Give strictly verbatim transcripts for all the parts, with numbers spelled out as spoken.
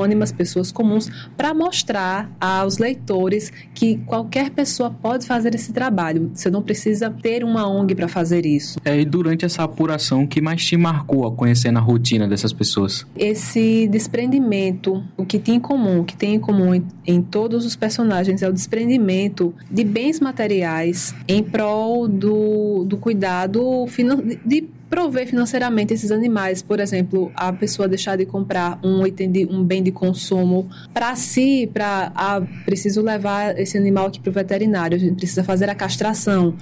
anônimas, pessoas comuns, para mostrar aos leitores que qualquer pessoa pode fazer esse trabalho. Você não precisa ter uma O N G para fazer isso. É, e durante essa apuração, o que mais te marcou a conhecer na rotina dessas pessoas? Esse desprendimento, o que tem em comum, o que tem em comum em, em todos os personagens é o desprendimento de bens materiais em prol do, do cuidado finan- de prover financeiramente esses animais. Por exemplo, a pessoa deixar de comprar um item de, um bem de consumo para si, para ah, preciso levar esse animal aqui para o veterinário, a gente precisa fazer a castração,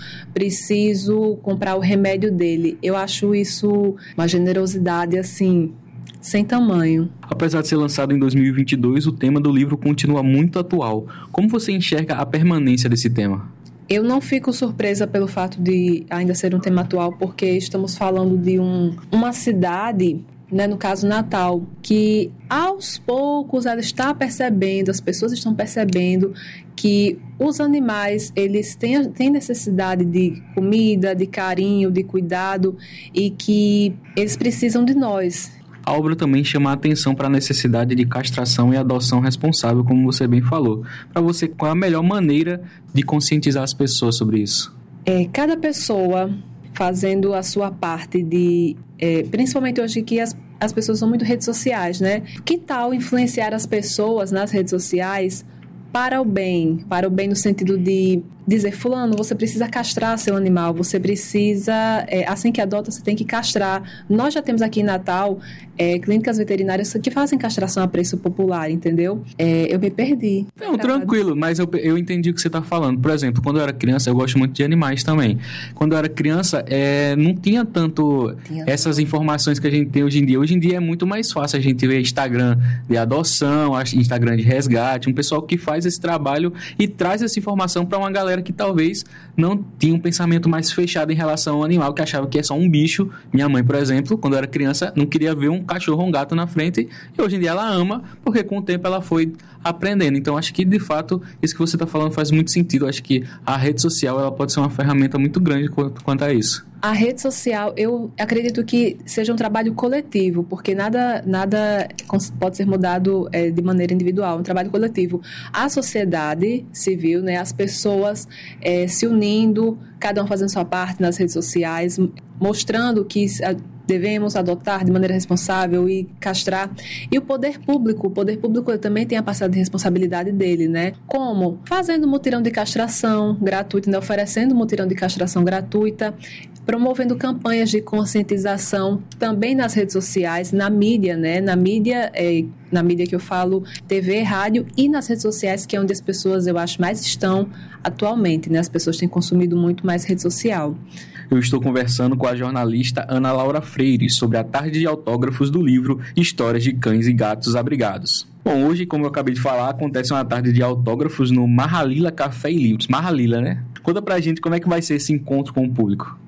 preciso comprar o remédio dele. Eu acho isso uma generosidade assim sem tamanho. Apesar de ser lançado em dois mil e vinte e dois, o tema do livro continua muito atual. Como você enxerga a permanência desse tema? Eu não fico surpresa pelo fato de ainda ser um tema atual, porque estamos falando de um, uma cidade, né, no caso Natal, que aos poucos ela está percebendo, as pessoas estão percebendo que os animais, eles têm, têm necessidade de comida, de carinho, de cuidado e que eles precisam de nós. A obra também chama a atenção para a necessidade de castração e adoção responsável, como você bem falou. Para você, qual é a melhor maneira de conscientizar as pessoas sobre isso? É, cada pessoa fazendo a sua parte de... É, principalmente hoje que as, as pessoas são muito redes sociais, né? Que tal influenciar as pessoas nas redes sociais para o bem? Para o bem no sentido de dizer, fulano, você precisa castrar seu animal, você precisa, é, assim que adota, você tem que castrar. Nós já temos aqui em Natal é, clínicas veterinárias que fazem castração a preço popular, entendeu? É, eu me perdi. Não, tranquilo, mas eu, eu entendi o que você está falando. Por exemplo, quando eu era criança, eu gosto muito de animais também. Quando eu era criança, é, não tinha tanto tinha essas não. informações que a gente tem hoje em dia. Hoje em dia é muito mais fácil a gente ver Instagram de adoção, Instagram de resgate, um pessoal que faz esse trabalho e traz essa informação para uma galera que talvez não tinha um pensamento mais fechado em relação ao animal, que achava que é só um bicho. Minha mãe, por exemplo, quando eu era criança, não queria ver um cachorro ou um gato na frente, e hoje em dia ela ama, porque com o tempo ela foi aprendendo. Então, acho que, de fato, isso que você está falando faz muito sentido. Acho que a rede social ela pode ser uma ferramenta muito grande quanto, quanto a isso. A rede social, eu acredito que seja um trabalho coletivo, porque nada, nada pode ser mudado é, de maneira individual, um trabalho coletivo. A sociedade civil, né, as pessoas é, se unindo, cada um fazendo sua parte nas redes sociais, mostrando que devemos adotar de maneira responsável e castrar. E o poder público, o poder público também tem a parcela de responsabilidade dele, né? Como? Fazendo mutirão de castração gratuita, né? Oferecendo mutirão de castração gratuita, promovendo campanhas de conscientização também nas redes sociais, na mídia, né? Na mídia, é, na mídia que eu falo, T V, rádio e nas redes sociais, que é onde as pessoas, eu acho, mais estão atualmente, né? As pessoas têm consumido muito mais rede social. Eu estou conversando com a jornalista Ana Laura Freire sobre a tarde de autógrafos do livro Histórias de Cães e Gatos Abrigados. Bom, hoje, como eu acabei de falar, acontece uma tarde de autógrafos no Mahalila Café e Livros. Mahalila, né? Conta pra gente como é que vai ser esse encontro com o público.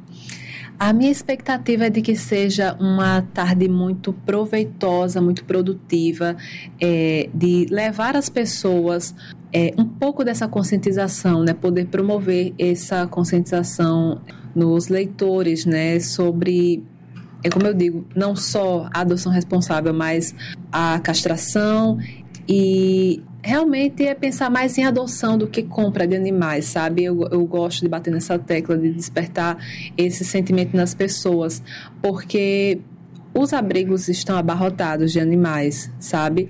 A minha expectativa é de que seja uma tarde muito proveitosa, muito produtiva, é, de levar as pessoas é, um pouco dessa conscientização, né? Poder promover essa conscientização nos leitores, né? Sobre, é como eu digo, não só a adoção responsável, mas a castração e... realmente é pensar mais em adoção do que compra de animais, sabe? Eu, eu gosto de bater nessa tecla, de despertar esse sentimento nas pessoas, porque os abrigos estão abarrotados de animais, sabe?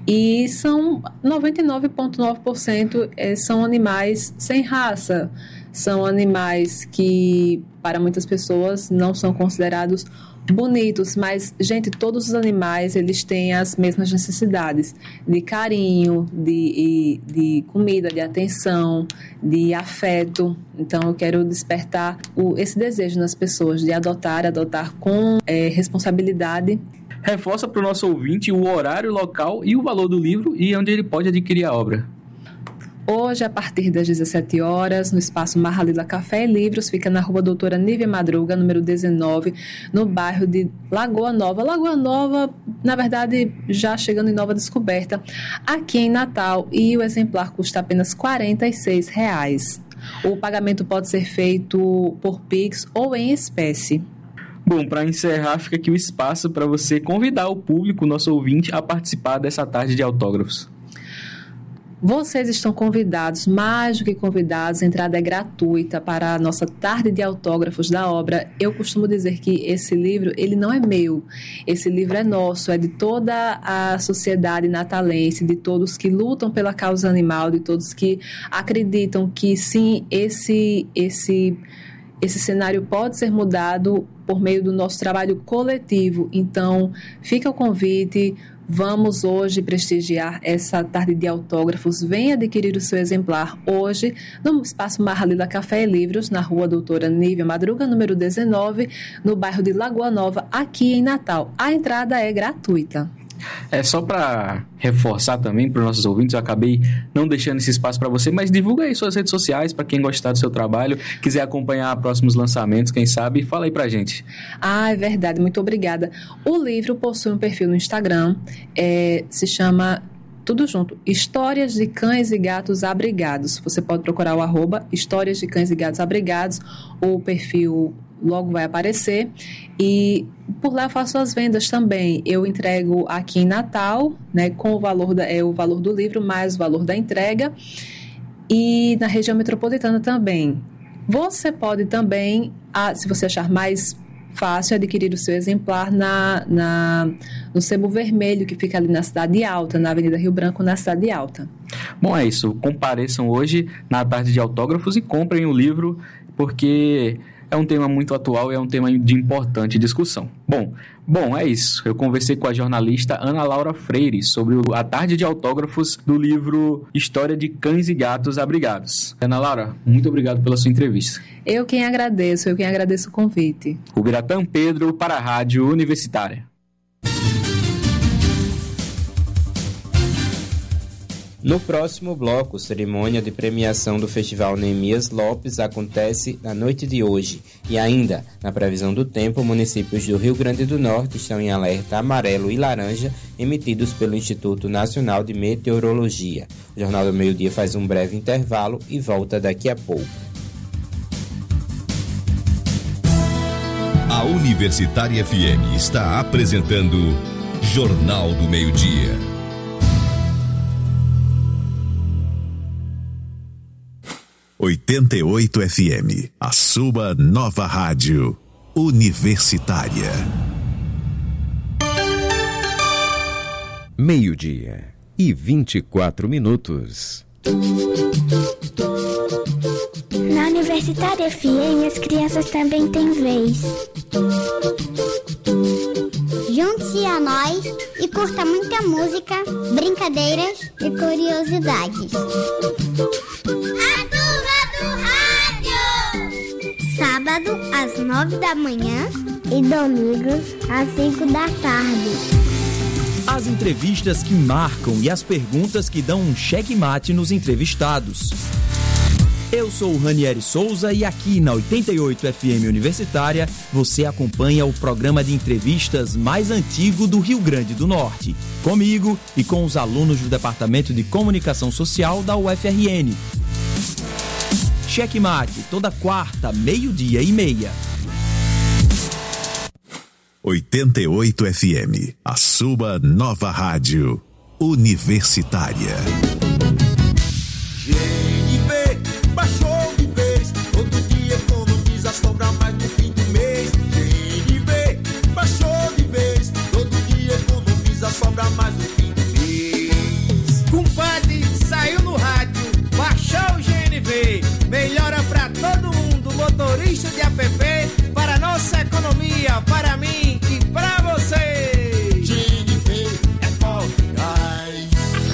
E são noventa e nove vírgula nove por cento são animais sem raça, são animais que, para muitas pessoas, não são considerados bonitos, mas, gente, todos os animais, eles têm as mesmas necessidades de carinho, de, de comida, de atenção, de afeto. Então, eu quero despertar o, esse desejo nas pessoas de adotar, adotar com é, responsabilidade. Reforça para o nosso ouvinte o horário, local e o valor do livro e onde ele pode adquirir a obra. Hoje, a partir das dezessete horas, no espaço Mahalila Café e Livros, fica na rua Doutora Nívia Madruga, número dezenove, no bairro de Lagoa Nova. Lagoa Nova, na verdade, já chegando em Nova Descoberta, aqui em Natal, e o exemplar custa apenas quarenta e seis reais. O pagamento pode ser feito por Pix ou em espécie. Bom, para encerrar, fica aqui o espaço para você convidar o público, o nosso ouvinte, a participar dessa tarde de autógrafos. Vocês estão convidados, mais do que convidados, a entrada é gratuita para a nossa tarde de autógrafos da obra. Eu costumo dizer que esse livro, ele não é meu, esse livro é nosso, é de toda a sociedade natalense, de todos que lutam pela causa animal, de todos que acreditam que sim, esse, esse, esse cenário pode ser mudado por meio do nosso trabalho coletivo. Então, fica o convite. Vamos hoje prestigiar essa tarde de autógrafos. Venha adquirir o seu exemplar hoje no Espaço Marlila Café e Livros, na rua Doutora Nívia Madruga, número dezenove, no bairro de Lagoa Nova, aqui em Natal. A entrada é gratuita. É só para reforçar também para os nossos ouvintes, eu acabei não deixando esse espaço para você, mas divulga aí suas redes sociais para quem gostar do seu trabalho, quiser acompanhar próximos lançamentos, quem sabe, fala aí pra gente. Ah, é verdade, muito obrigada. O livro possui um perfil no Instagram, é, se chama... Tudo junto, Histórias de Cães e Gatos Abrigados. Você pode procurar o arroba Histórias de Cães e Gatos Abrigados, o perfil logo vai aparecer. E por lá eu faço as vendas também. Eu entrego aqui em Natal, né, com o valor, da, é, o valor do livro mais o valor da entrega. E na região metropolitana também. Você pode também, ah, se você achar mais fácil, adquirir o seu exemplar na, na, no Sebo Vermelho, que fica ali na Cidade Alta, na Avenida Rio Branco, na Cidade Alta. Bom, é isso. Compareçam hoje na tarde de autógrafos e comprem o livro, porque é um tema muito atual e é um tema de importante discussão. Bom, bom, é isso. Eu conversei com a jornalista Ana Laura Freire sobre a tarde de autógrafos do livro História de Cães e Gatos Abrigados. Ana Laura, muito obrigado pela sua entrevista. Eu quem agradeço, eu quem agradeço o convite. Ubiratã Pedro para a Rádio Universitária. No próximo bloco, cerimônia de premiação do Festival Neemias Lopes acontece na noite de hoje. E ainda, na previsão do tempo, municípios do Rio Grande do Norte estão em alerta amarelo e laranja, emitidos pelo Instituto Nacional de Meteorologia. O Jornal do Meio-Dia faz um breve intervalo e volta daqui a pouco. A Universitária F M está apresentando Jornal do Meio-Dia. oitenta e oito F M, a sua nova rádio universitária. Meio-dia e vinte e quatro minutos. Na Universitária F M, as crianças também têm vez. Junte-se a nós e curta muita música, brincadeiras e curiosidades. Sábado às nove da manhã e domingos às cinco da tarde. As entrevistas que marcam e as perguntas que dão um checkmate nos entrevistados. Eu sou o Ranieri Souza e aqui na oitenta e oito F M Universitária você acompanha o programa de entrevistas mais antigo do Rio Grande do Norte. Comigo e com os alunos do Departamento de Comunicação Social da U F R N. Checkmate, toda quarta, meio-dia e meia. oitenta e oito F M, a sua nova rádio universitária. G N V baixou de vez, todo dia economiza, sobra mais no fim do mês. G N V baixou de vez, todo dia economiza, sobra mais no fim do mês. Compadre, saiu no rádio, baixou o G N V. Melhora pra todo mundo, motorista de app, para nossa economia, para mim e pra você. G N V é forte gás.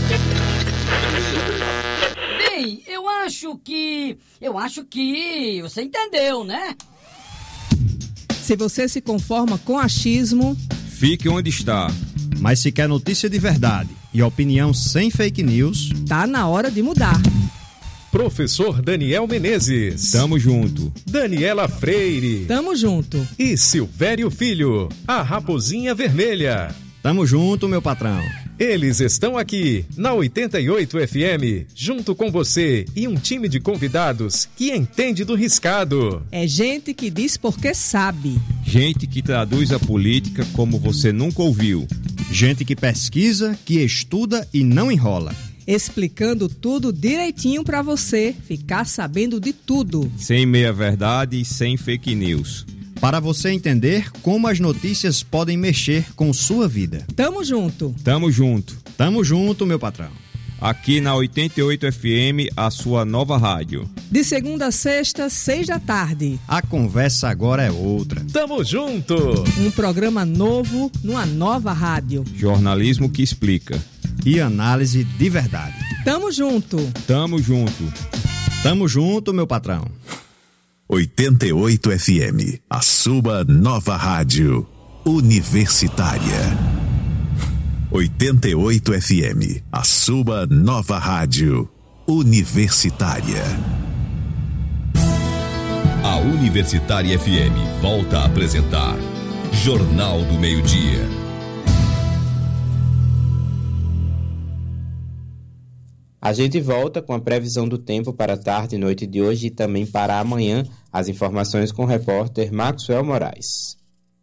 Bem, eu acho que... Eu acho que... Você entendeu, né? Se você se conforma com achismo... Fique onde está. Mas se quer notícia de verdade e opinião sem fake news... Tá na hora de mudar. Professor Daniel Menezes. Tamo junto. Daniela Freire. Tamo junto. E Silvério Filho, a Raposinha Vermelha. Tamo junto, meu patrão. Eles estão aqui, na oitenta e oito F M, junto com você e um time de convidados que entende do riscado. É gente que diz porque sabe. Gente que traduz a política como você nunca ouviu. Gente que pesquisa, que estuda e não enrola. Explicando tudo direitinho pra você ficar sabendo de tudo. Sem meia-verdade e sem fake news. Para você entender como as notícias podem mexer com sua vida. Tamo junto. Tamo junto. Tamo junto, meu patrão. Aqui na oitenta e oito F M, a sua nova rádio. De segunda a sexta, seis da tarde. A conversa agora é outra. Tamo junto. Um programa novo numa nova rádio. Jornalismo que explica. E análise de verdade. Tamo junto. Tamo junto. Tamo junto, meu patrão. oitenta e oito F M, a sua nova rádio universitária. oitenta e oito F M, a sua nova rádio universitária. A Universitária F M volta a apresentar Jornal do Meio-Dia. A gente volta com a previsão do tempo para a tarde e noite de hoje e também para amanhã. As informações com o repórter Maxwell Moraes.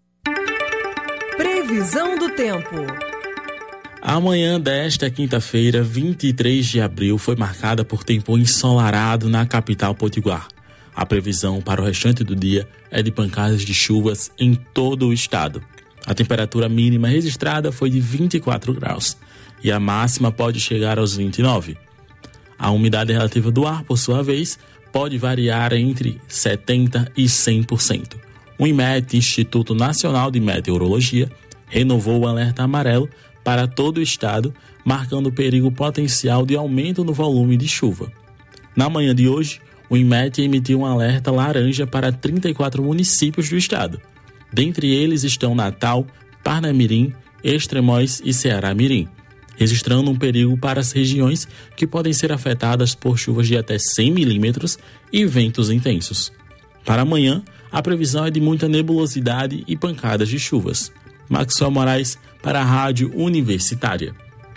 Previsão do tempo. Amanhã desta quinta-feira, vinte e três de abril, foi marcada por tempo ensolarado na capital potiguar. A previsão para o restante do dia é de pancadas de chuvas em todo o estado. A temperatura mínima registrada foi de vinte e quatro graus e a máxima pode chegar aos vinte e nove. A umidade relativa do ar, por sua vez, pode variar entre setenta por cento e cem por cento. O INMET, Instituto Nacional de Meteorologia, renovou o alerta amarelo para todo o estado, marcando o perigo potencial de aumento no volume de chuva. Na manhã de hoje, o INMET emitiu um alerta laranja para trinta e quatro municípios do estado. Dentre eles estão Natal, Parnamirim, Extremóis e Ceará-Mirim, registrando um perigo para as regiões que podem ser afetadas por chuvas de até cem milímetros e ventos intensos. Para amanhã, a previsão é de muita nebulosidade e pancadas de chuvas. Maxwell Moraes para a Rádio Universitária.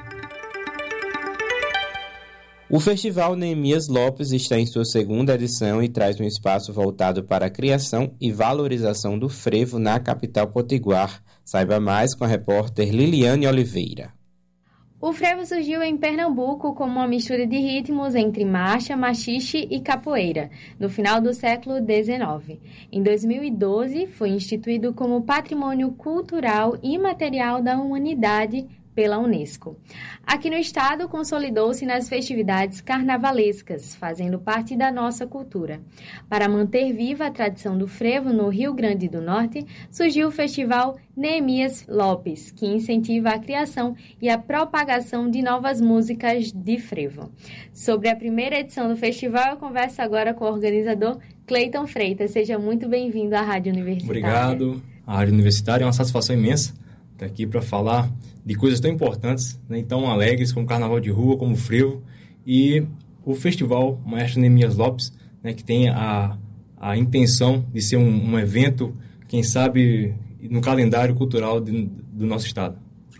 O Festival Neemias Lopes está em sua segunda edição e traz um espaço voltado para a criação e valorização do frevo na capital potiguar. Saiba mais com a repórter Liliane Oliveira. O frevo surgiu em Pernambuco como uma mistura de ritmos entre marcha, machixe e capoeira, no final do século dezenove. Em dois mil e doze, foi instituído como Patrimônio Cultural Imaterial da Humanidade pela Unesco. Aqui no estado, consolidou-se nas festividades carnavalescas, fazendo parte da nossa cultura. Para manter viva a tradição do frevo no Rio Grande do Norte, surgiu o Festival Neemias Lopes, que incentiva a criação e a propagação de novas músicas de frevo. Sobre a primeira edição do festival, eu converso agora com o organizador Cleiton Freitas. Seja muito bem-vindo à Rádio Universitária. Obrigado. A Rádio Universitária é uma satisfação imensa estar aqui para falar de coisas tão importantes, né, tão alegres como o Carnaval de Rua, como o frevo e o Festival Maestro Neemias Lopes, né, que tem a, a intenção de ser um, um evento, quem sabe, no calendário cultural de, do nosso estado.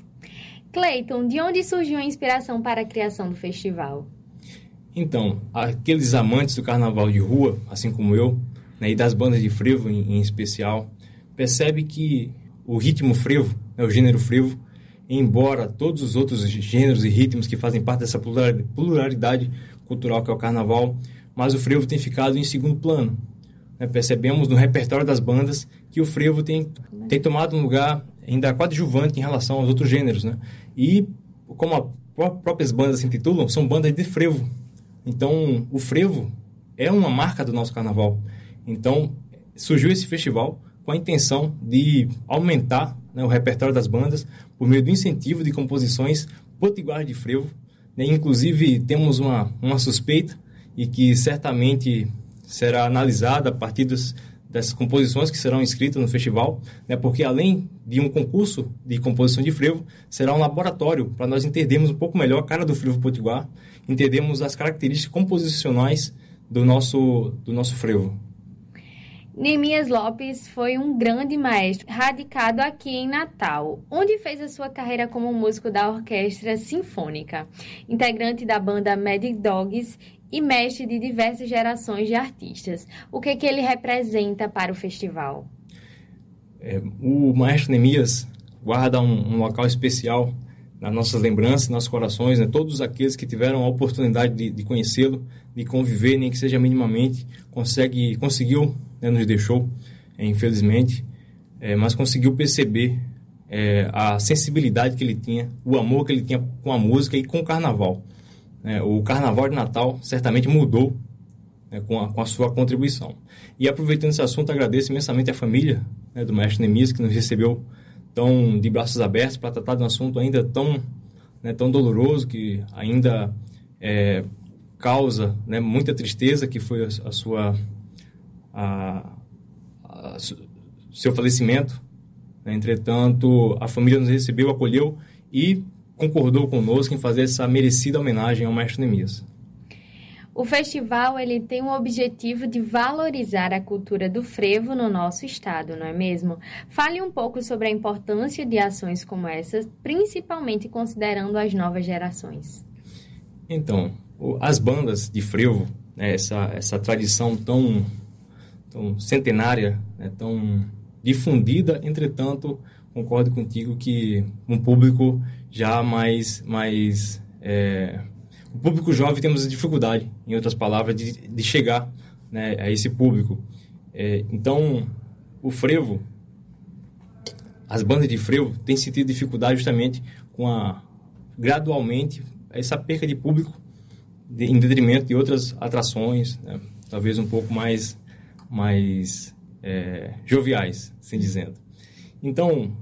Cleiton, de onde surgiu a inspiração para a criação do festival? Então, aqueles amantes do Carnaval de Rua, assim como eu, né, e das bandas de frevo em, em especial, percebe que o ritmo frevo, né, o gênero frevo, embora todos os outros gêneros e ritmos que fazem parte dessa pluralidade cultural que é o carnaval, mas o frevo tem ficado em segundo plano. Né? Percebemos no repertório das bandas que o frevo tem, tem tomado um lugar ainda coadjuvante em relação aos outros gêneros. Né? E, como as próprias bandas se intitulam, são bandas de frevo. Então, o frevo é uma marca do nosso carnaval. Então, surgiu esse festival com a intenção de aumentar, né, o repertório das bandas por meio do incentivo de composições potiguares de frevo. Né? Inclusive, temos uma, uma suspeita e que certamente será analisada a partir dos, das composições que serão inscritas no festival, né? Porque além de um concurso de composição de frevo, será um laboratório para nós entendermos um pouco melhor a cara do frevo potiguar, entendermos as características composicionais do nosso, do nosso frevo. Neemias Lopes foi um grande maestro, radicado aqui em Natal, onde fez a sua carreira como músico da Orquestra Sinfônica, integrante da banda Mad Dogs e mestre de diversas gerações de artistas. O que, que ele representa para o festival? É, o maestro Neemias guarda um, um local especial nas nossas lembranças, nos nossos corações, né? Todos aqueles que tiveram a oportunidade de, de conhecê-lo, de conviver, nem que seja minimamente, consegue, conseguiu, né, nos deixou, é, infelizmente, é, mas conseguiu perceber é, a sensibilidade que ele tinha, o amor que ele tinha com a música e com o carnaval. É, o Carnaval de Natal certamente mudou, né, com, a, com a sua contribuição. E aproveitando esse assunto, agradeço imensamente a família, né, do maestro Neemias, que nos recebeu tão de braços abertos para tratar de um assunto ainda tão, né, tão doloroso, que ainda é, causa, né, muita tristeza, que foi a, a sua a, a, seu falecimento. Né? Entretanto, a família nos recebeu, acolheu e concordou conosco em fazer essa merecida homenagem ao maestro Neemias. O festival ele tem o objetivo de valorizar a cultura do frevo no nosso estado, não é mesmo? Fale um pouco sobre a importância de ações como essas, principalmente considerando as novas gerações. Então, as bandas de frevo, né, essa, essa tradição tão, tão centenária, né, tão difundida, entretanto, concordo contigo que um público já mais... mais é, o público jovem temos dificuldade, em outras palavras, de, de chegar, né, a esse público. É, então, o frevo, as bandas de frevo têm sentido dificuldade justamente com a, gradualmente, essa perca de público de, em detrimento de outras atrações, né, talvez um pouco mais, mais é, joviais, assim dizendo. Então,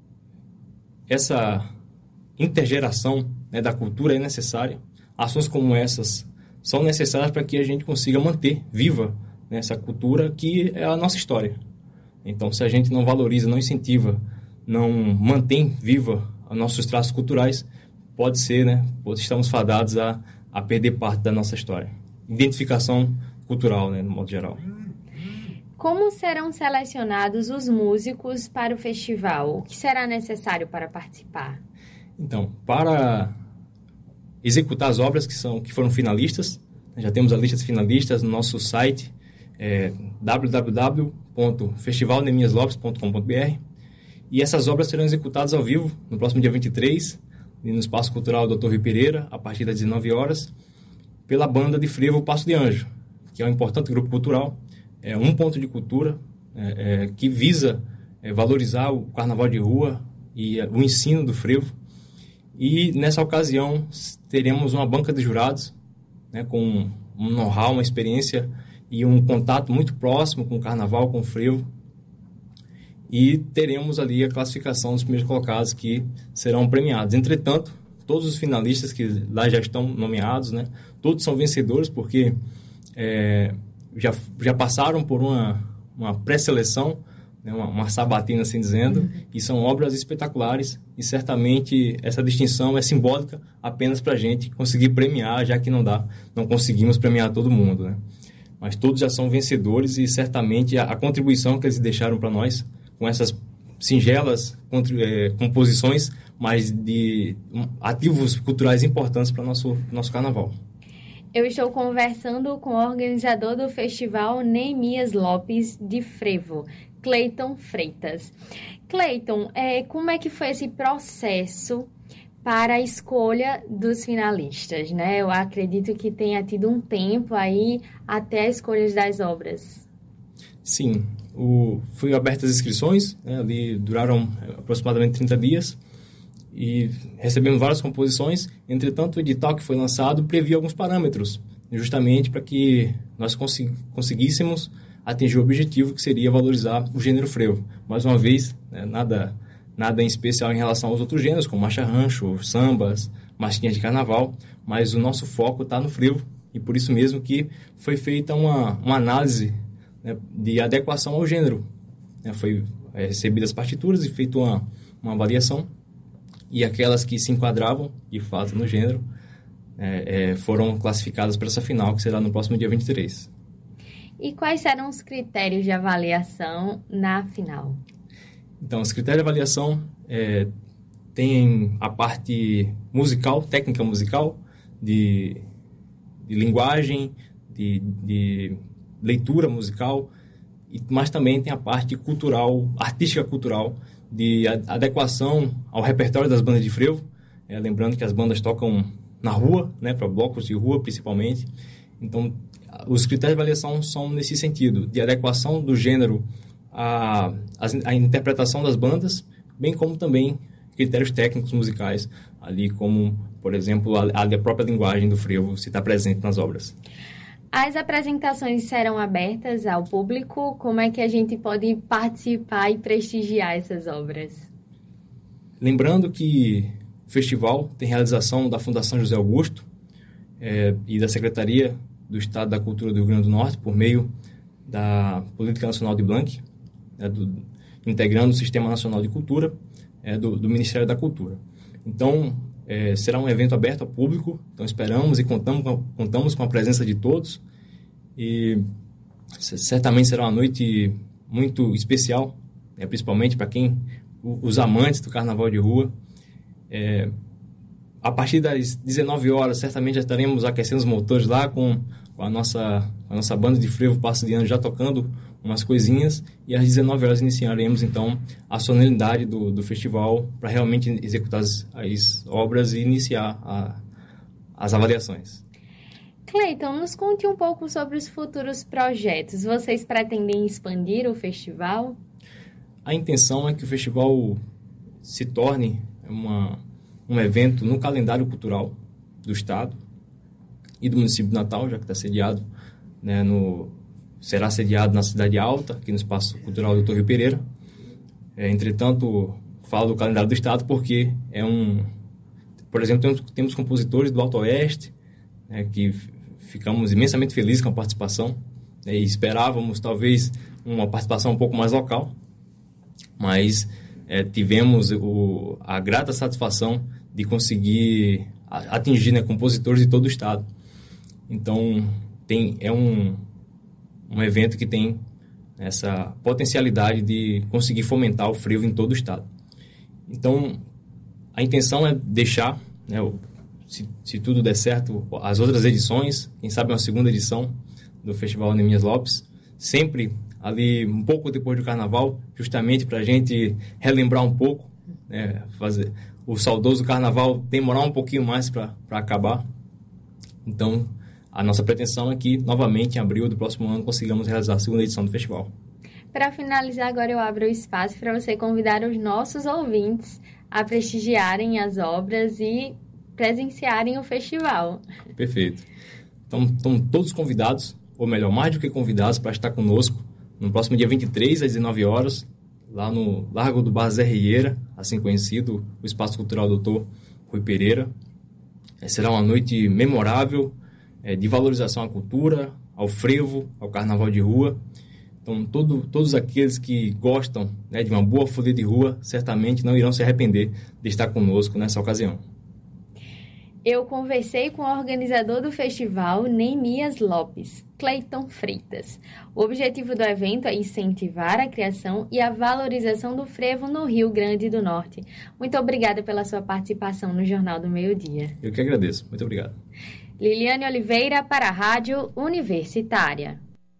essa intergeração, né, da cultura é necessária. Ações como essas são necessárias para que a gente consiga manter viva, né, essa cultura que é a nossa história. Então, se a gente não valoriza, não incentiva, não mantém viva os nossos traços culturais, pode ser, né, estamos fadados a, a perder parte da nossa história. Identificação cultural, né, no modo geral. Como serão selecionados os músicos para o festival? O que será necessário para participar? Então, para executar as obras que, são, que foram finalistas, já temos a lista de finalistas no nosso site, é, w w w ponto festival neemias lopes ponto com ponto b r, e essas obras serão executadas ao vivo no próximo dia vinte e três, no Espaço Cultural doutor Rui Pereira, a partir das dezenove horas, pela banda de frevo Passo de Anjo, que é um importante grupo cultural, é um ponto de cultura é, é, que visa é, valorizar o carnaval de rua e é, o ensino do frevo. E nessa ocasião teremos uma banca de jurados, né, com um know-how, uma experiência e um contato muito próximo com o carnaval, com o frevo. E teremos ali a classificação dos primeiros colocados que serão premiados. Entretanto, todos os finalistas que lá já estão nomeados, né, todos são vencedores porque é, já, já passaram por uma, uma pré-seleção, né, uma, uma sabatina, assim dizendo, uhum. E são obras espetaculares e certamente essa distinção é simbólica apenas para a gente conseguir premiar, já que não dá, não conseguimos premiar todo mundo, né? Mas todos já são vencedores e certamente a, a contribuição que eles deixaram para nós com essas singelas é, composições, mas de um, ativos culturais importantes para o nosso, nosso carnaval. Eu estou conversando com o organizador do festival Neemias Lopes de Frevo, Cleiton Freitas. Cleiton, é, como é que foi esse processo para a escolha dos finalistas, né? Eu acredito que tenha tido um tempo aí até a escolha das obras. Sim, o, foi abertas as inscrições, né, ali duraram aproximadamente trinta dias e recebemos várias composições. Entretanto, o edital que foi lançado previa alguns parâmetros, justamente para que nós consegu- conseguíssemos atingir o objetivo, que seria valorizar o gênero frevo. Mais uma vez, né, nada, nada em especial em relação aos outros gêneros, como marcha rancho, sambas, marchinhas de carnaval, mas o nosso foco está no frevo, e por isso mesmo que foi feita uma, uma análise, né, de adequação ao gênero. Né, foi é, recebidas as partituras e feita uma, uma avaliação, e aquelas que se enquadravam, de fato, no gênero, é, é, foram classificadas para essa final, que será no próximo dia vinte e três. E quais serão os critérios de avaliação na final? Então, os critérios de avaliação é, tem a parte musical, técnica musical, de, de linguagem, de, de leitura musical, mas também tem a parte cultural, artística cultural, de adequação ao repertório das bandas de frevo. É, lembrando que as bandas tocam na rua, né, para blocos de rua principalmente. Então, os critérios de avaliação são nesse sentido, de adequação do gênero à, à interpretação das bandas, bem como também critérios técnicos musicais, ali como, por exemplo, a, a própria linguagem do frevo se está presente nas obras. As apresentações serão abertas ao público? Como é que a gente pode participar e prestigiar essas obras? Lembrando que o festival tem realização da Fundação José Augusto é, e da Secretaria do Estado da Cultura do Rio Grande do Norte, por meio da Política Nacional de Blanc, é, do, integrando o Sistema Nacional de Cultura é, do, do Ministério da Cultura. Então, é, será um evento aberto ao público, então esperamos e contamos com, contamos com a presença de todos, e certamente será uma noite muito especial, né, principalmente para quem, os amantes do Carnaval de Rua. É, a partir das dezenove horas, certamente já estaremos aquecendo os motores lá com, com a, nossa, a nossa banda de frevo Passo de Ano já tocando umas coisinhas, e às dezenove horas iniciaremos então a solenidade do, do festival para realmente executar as, as obras e iniciar a, as avaliações. Cleiton, nos conte um pouco sobre os futuros projetos. Vocês pretendem expandir o festival? A intenção é que o festival se torne uma, um evento no calendário cultural do Estado e do município de Natal, já que está sediado, né, no, será sediado na Cidade Alta, aqui no Espaço Cultural doutor Rio Pereira. É, entretanto, falo do calendário do Estado porque é um... Por exemplo, temos, temos compositores do Alto Oeste, né, que ficamos imensamente felizes com a participação, né, e esperávamos, talvez, uma participação um pouco mais local, mas é, tivemos o, a grata satisfação de conseguir atingir, né, compositores de todo o Estado. Então, tem, é um, um evento que tem essa potencialidade de conseguir fomentar o frevo em todo o Estado. Então, a intenção é deixar, né, o, se, se tudo der certo, as outras edições, quem sabe uma segunda edição do Festival Neemias Lopes, sempre ali um pouco depois do Carnaval, justamente para a gente relembrar um pouco, né, fazer o saudoso Carnaval demorar um pouquinho mais para acabar. Então, a nossa pretensão é que, novamente, em abril do próximo ano, consigamos realizar a segunda edição do festival. Para finalizar, agora eu abro o espaço para você convidar os nossos ouvintes a prestigiarem as obras e presenciarem o festival. Perfeito. Então, estão todos convidados, ou melhor, mais do que convidados, para estar conosco no próximo dia vinte e três, às dezenove horas, lá no Largo do Bar Zé Rieira, assim conhecido, o Espaço Cultural doutor Rui Pereira. É, será uma noite memorável, é, de valorização à cultura, ao frevo, ao carnaval de rua. Então, todo, todos aqueles que gostam, né, de uma boa folia de rua, certamente não irão se arrepender de estar conosco nessa ocasião. Eu conversei com o organizador do festival, Neemias Lopes, Cleiton Freitas. O objetivo do evento é incentivar a criação e a valorização do frevo no Rio Grande do Norte. Muito obrigada pela sua participação no Jornal do Meio-Dia. Eu que agradeço. Muito obrigado. Liliane Oliveira para a Rádio Universitária.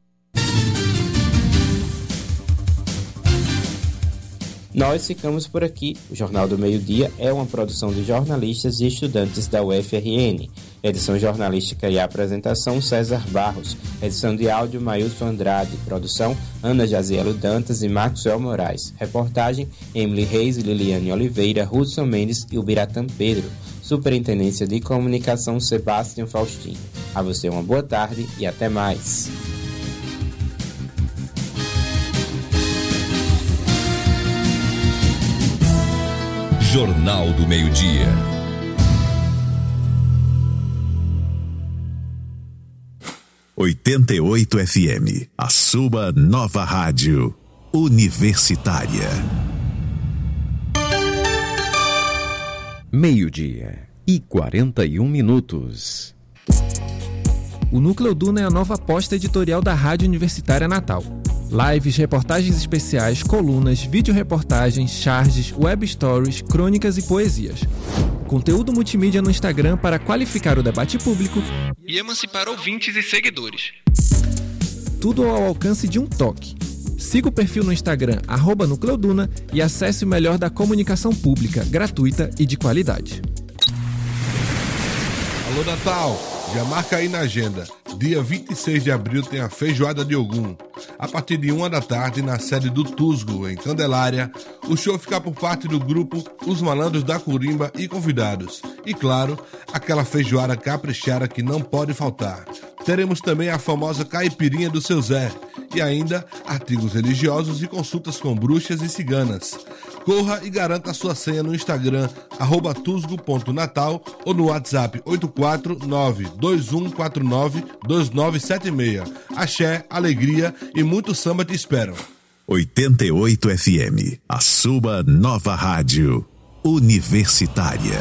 Nós ficamos por aqui. O Jornal do Meio-Dia é uma produção de jornalistas e estudantes da U F R N. Edição jornalística e apresentação, César Barros. Edição de áudio, Mailson Andrade. Produção, Ana Jazielo Dantas e Maxwell Moraes. Reportagem, Emily Reis e Liliane Oliveira, Hudson Mendes e Ubiratã Pedro. Superintendência de Comunicação, Sebastião Faustino. A você uma boa tarde e até mais. Jornal do Meio-Dia. oitenta e oito F M, a sua nova rádio universitária. Meio-dia e quarenta e um minutos. O Núcleo Duna é a nova aposta editorial da Rádio Universitária Natal. Lives, reportagens especiais, colunas, videoreportagens, charges, web stories, crônicas e poesias. Conteúdo multimídia no Instagram para qualificar o debate público e emancipar ouvintes e seguidores. Tudo ao alcance de um toque. Siga o perfil no Instagram, arroba Nucleoduna, e acesse o melhor da comunicação pública, gratuita e de qualidade. Alô, Natal! Já marca aí na agenda. Dia vinte e seis de abril tem a Feijoada de Ogum. A partir de uma da tarde, na sede do Tusgo, em Candelária, o show fica por parte do grupo Os Malandros da Curimba e convidados. E claro, aquela feijoada caprichada que não pode faltar. Teremos também a famosa caipirinha do Seu Zé. E ainda artigos religiosos e consultas com bruxas e ciganas. Corra e garanta a sua senha no Instagram, arroba tusgo ponto natal ou no WhatsApp oito quatro nove dois um quatro nove dois nove sete seis. Axé, alegria e muito samba te esperam. oitenta e oito F M, a sua nova rádio universitária.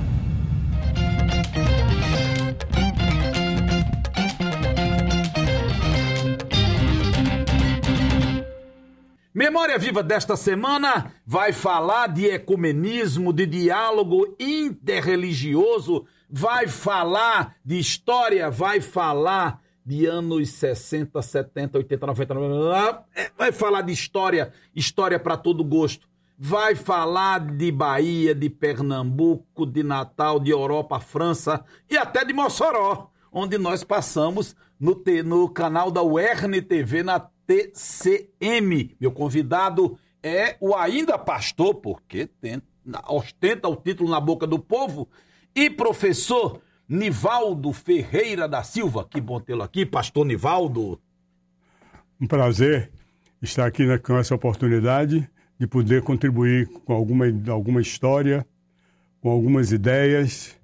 Memória Viva desta semana vai falar de ecumenismo, de diálogo interreligioso, vai falar de história, vai falar de anos sessenta, setenta, oitenta, noventa, vai falar de história, história para todo gosto. Vai falar de Bahia, de Pernambuco, de Natal, de Europa, França e até de Mossoró, onde nós passamos no, te, no canal da U E R N T V na T C M. Meu convidado é o ainda pastor, porque tem, ostenta o título na boca do povo, e professor Nivaldo Ferreira da Silva. Que bom tê-lo aqui, pastor Nivaldo. Um prazer estar aqui com essa oportunidade de poder contribuir com alguma, alguma história, com algumas ideias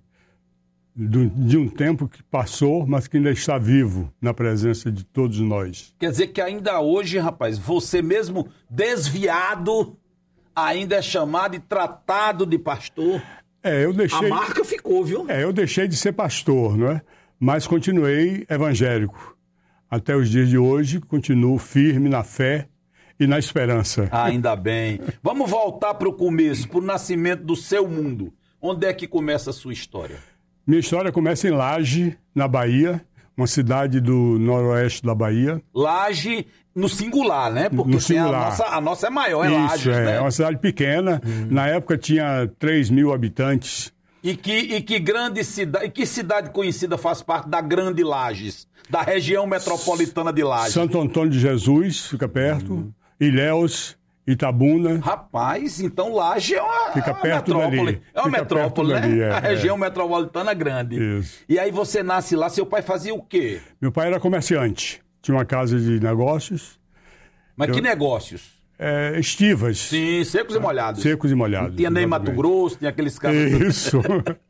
de um tempo que passou, mas que ainda está vivo na presença de todos nós. Quer dizer que ainda hoje, rapaz, você mesmo desviado, ainda é chamado e tratado de pastor? É, eu deixei... A marca ficou, viu? É, eu deixei de ser pastor, não é? Mas continuei evangélico. Até os dias de hoje, continuo firme na fé e na esperança. Ainda bem. Vamos voltar para o começo, para o nascimento do seu mundo. Onde é que começa a sua história? Minha história começa em Laje, na Bahia, uma cidade do noroeste da Bahia. Laje no singular, né? Porque no singular. A, nossa, a nossa é maior, é Isso, Laje, é, né? é uma cidade pequena. Hum. Na época tinha três mil habitantes. E que, e que grande cidade, e que cidade conhecida faz parte da Grande Lages, da região metropolitana de Lages? Santo Antônio de Jesus, fica perto. Hum. Ilhéus, Itabuna. Rapaz, então Laje é uma, fica uma perto metrópole. Dali. É uma fica metrópole, né? Dali, é, a região é. metropolitana grande. Isso. E aí você nasce lá, seu pai fazia o quê? Meu pai era comerciante. Tinha uma casa de negócios. Mas Eu... que negócios? É, estivas. Sim, secos e molhados. Secos e molhados. Não tinha nem Mato Grosso, tinha aqueles caras... Isso.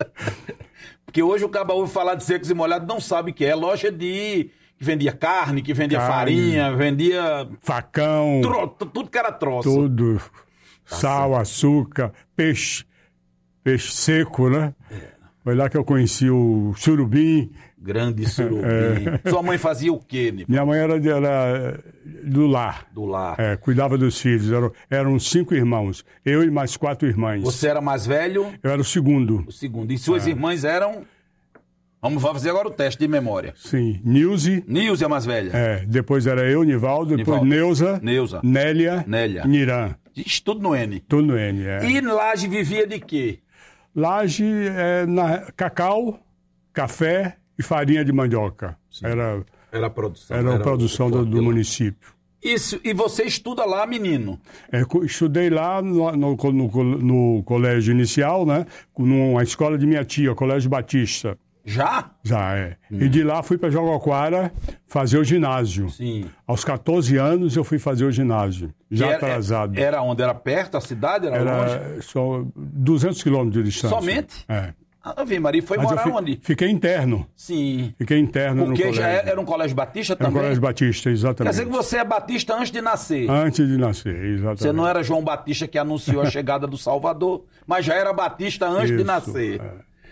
Porque hoje o caba ouve falar de secos e molhados, não sabe o que é. Loja de... que vendia carne, que vendia carne, farinha, vendia... facão. Tro... Tudo que era troço. Tudo. Tá Sal, certo. Açúcar, peixe. Peixe seco, né? É. Foi lá que eu conheci o surubim. Grande surubim. É. Sua mãe fazia o quê, Nico? Minha mãe era, era do lar. Do lar. É, cuidava dos filhos. Eram, eram cinco irmãos. Eu e mais quatro irmãs. Você era mais velho? Eu era o segundo. O segundo. E suas é. irmãs eram... Vamos fazer agora o teste de memória. Sim. Nilze. Nilze é a mais velha. É. Depois era eu, Nivaldo. Depois Nivaldo. Neuza. Neuza. Nélia. Nélia. Nirã. Isso tudo no N. Tudo no N, é. E Laje vivia de quê? Laje é na, cacau, café e farinha de mandioca. Sim. Era, era a produção. Era, era a produção do, do município. Isso, e você estuda lá, menino? É, estudei lá no, no, no, no colégio inicial, né? Numa escola de minha tia, Colégio Batista. Já? Já, é. Hum. E de lá fui para Jaguaquara fazer o ginásio. Sim. Aos catorze anos eu fui fazer o ginásio, já era, atrasado. Era onde? Era perto da cidade? Era, era longe? Só duzentos quilômetros de distância. Somente? É. Ave Maria, foi Mas morar fui, onde? Fiquei interno. Sim. Fiquei interno Porque no colégio. Porque já era um colégio batista também? Era um colégio batista, exatamente. Quer dizer que você é batista antes de nascer? Antes de nascer, exatamente. Você não era João Batista que anunciou a chegada do Salvador, mas já era batista antes Isso, de nascer. É.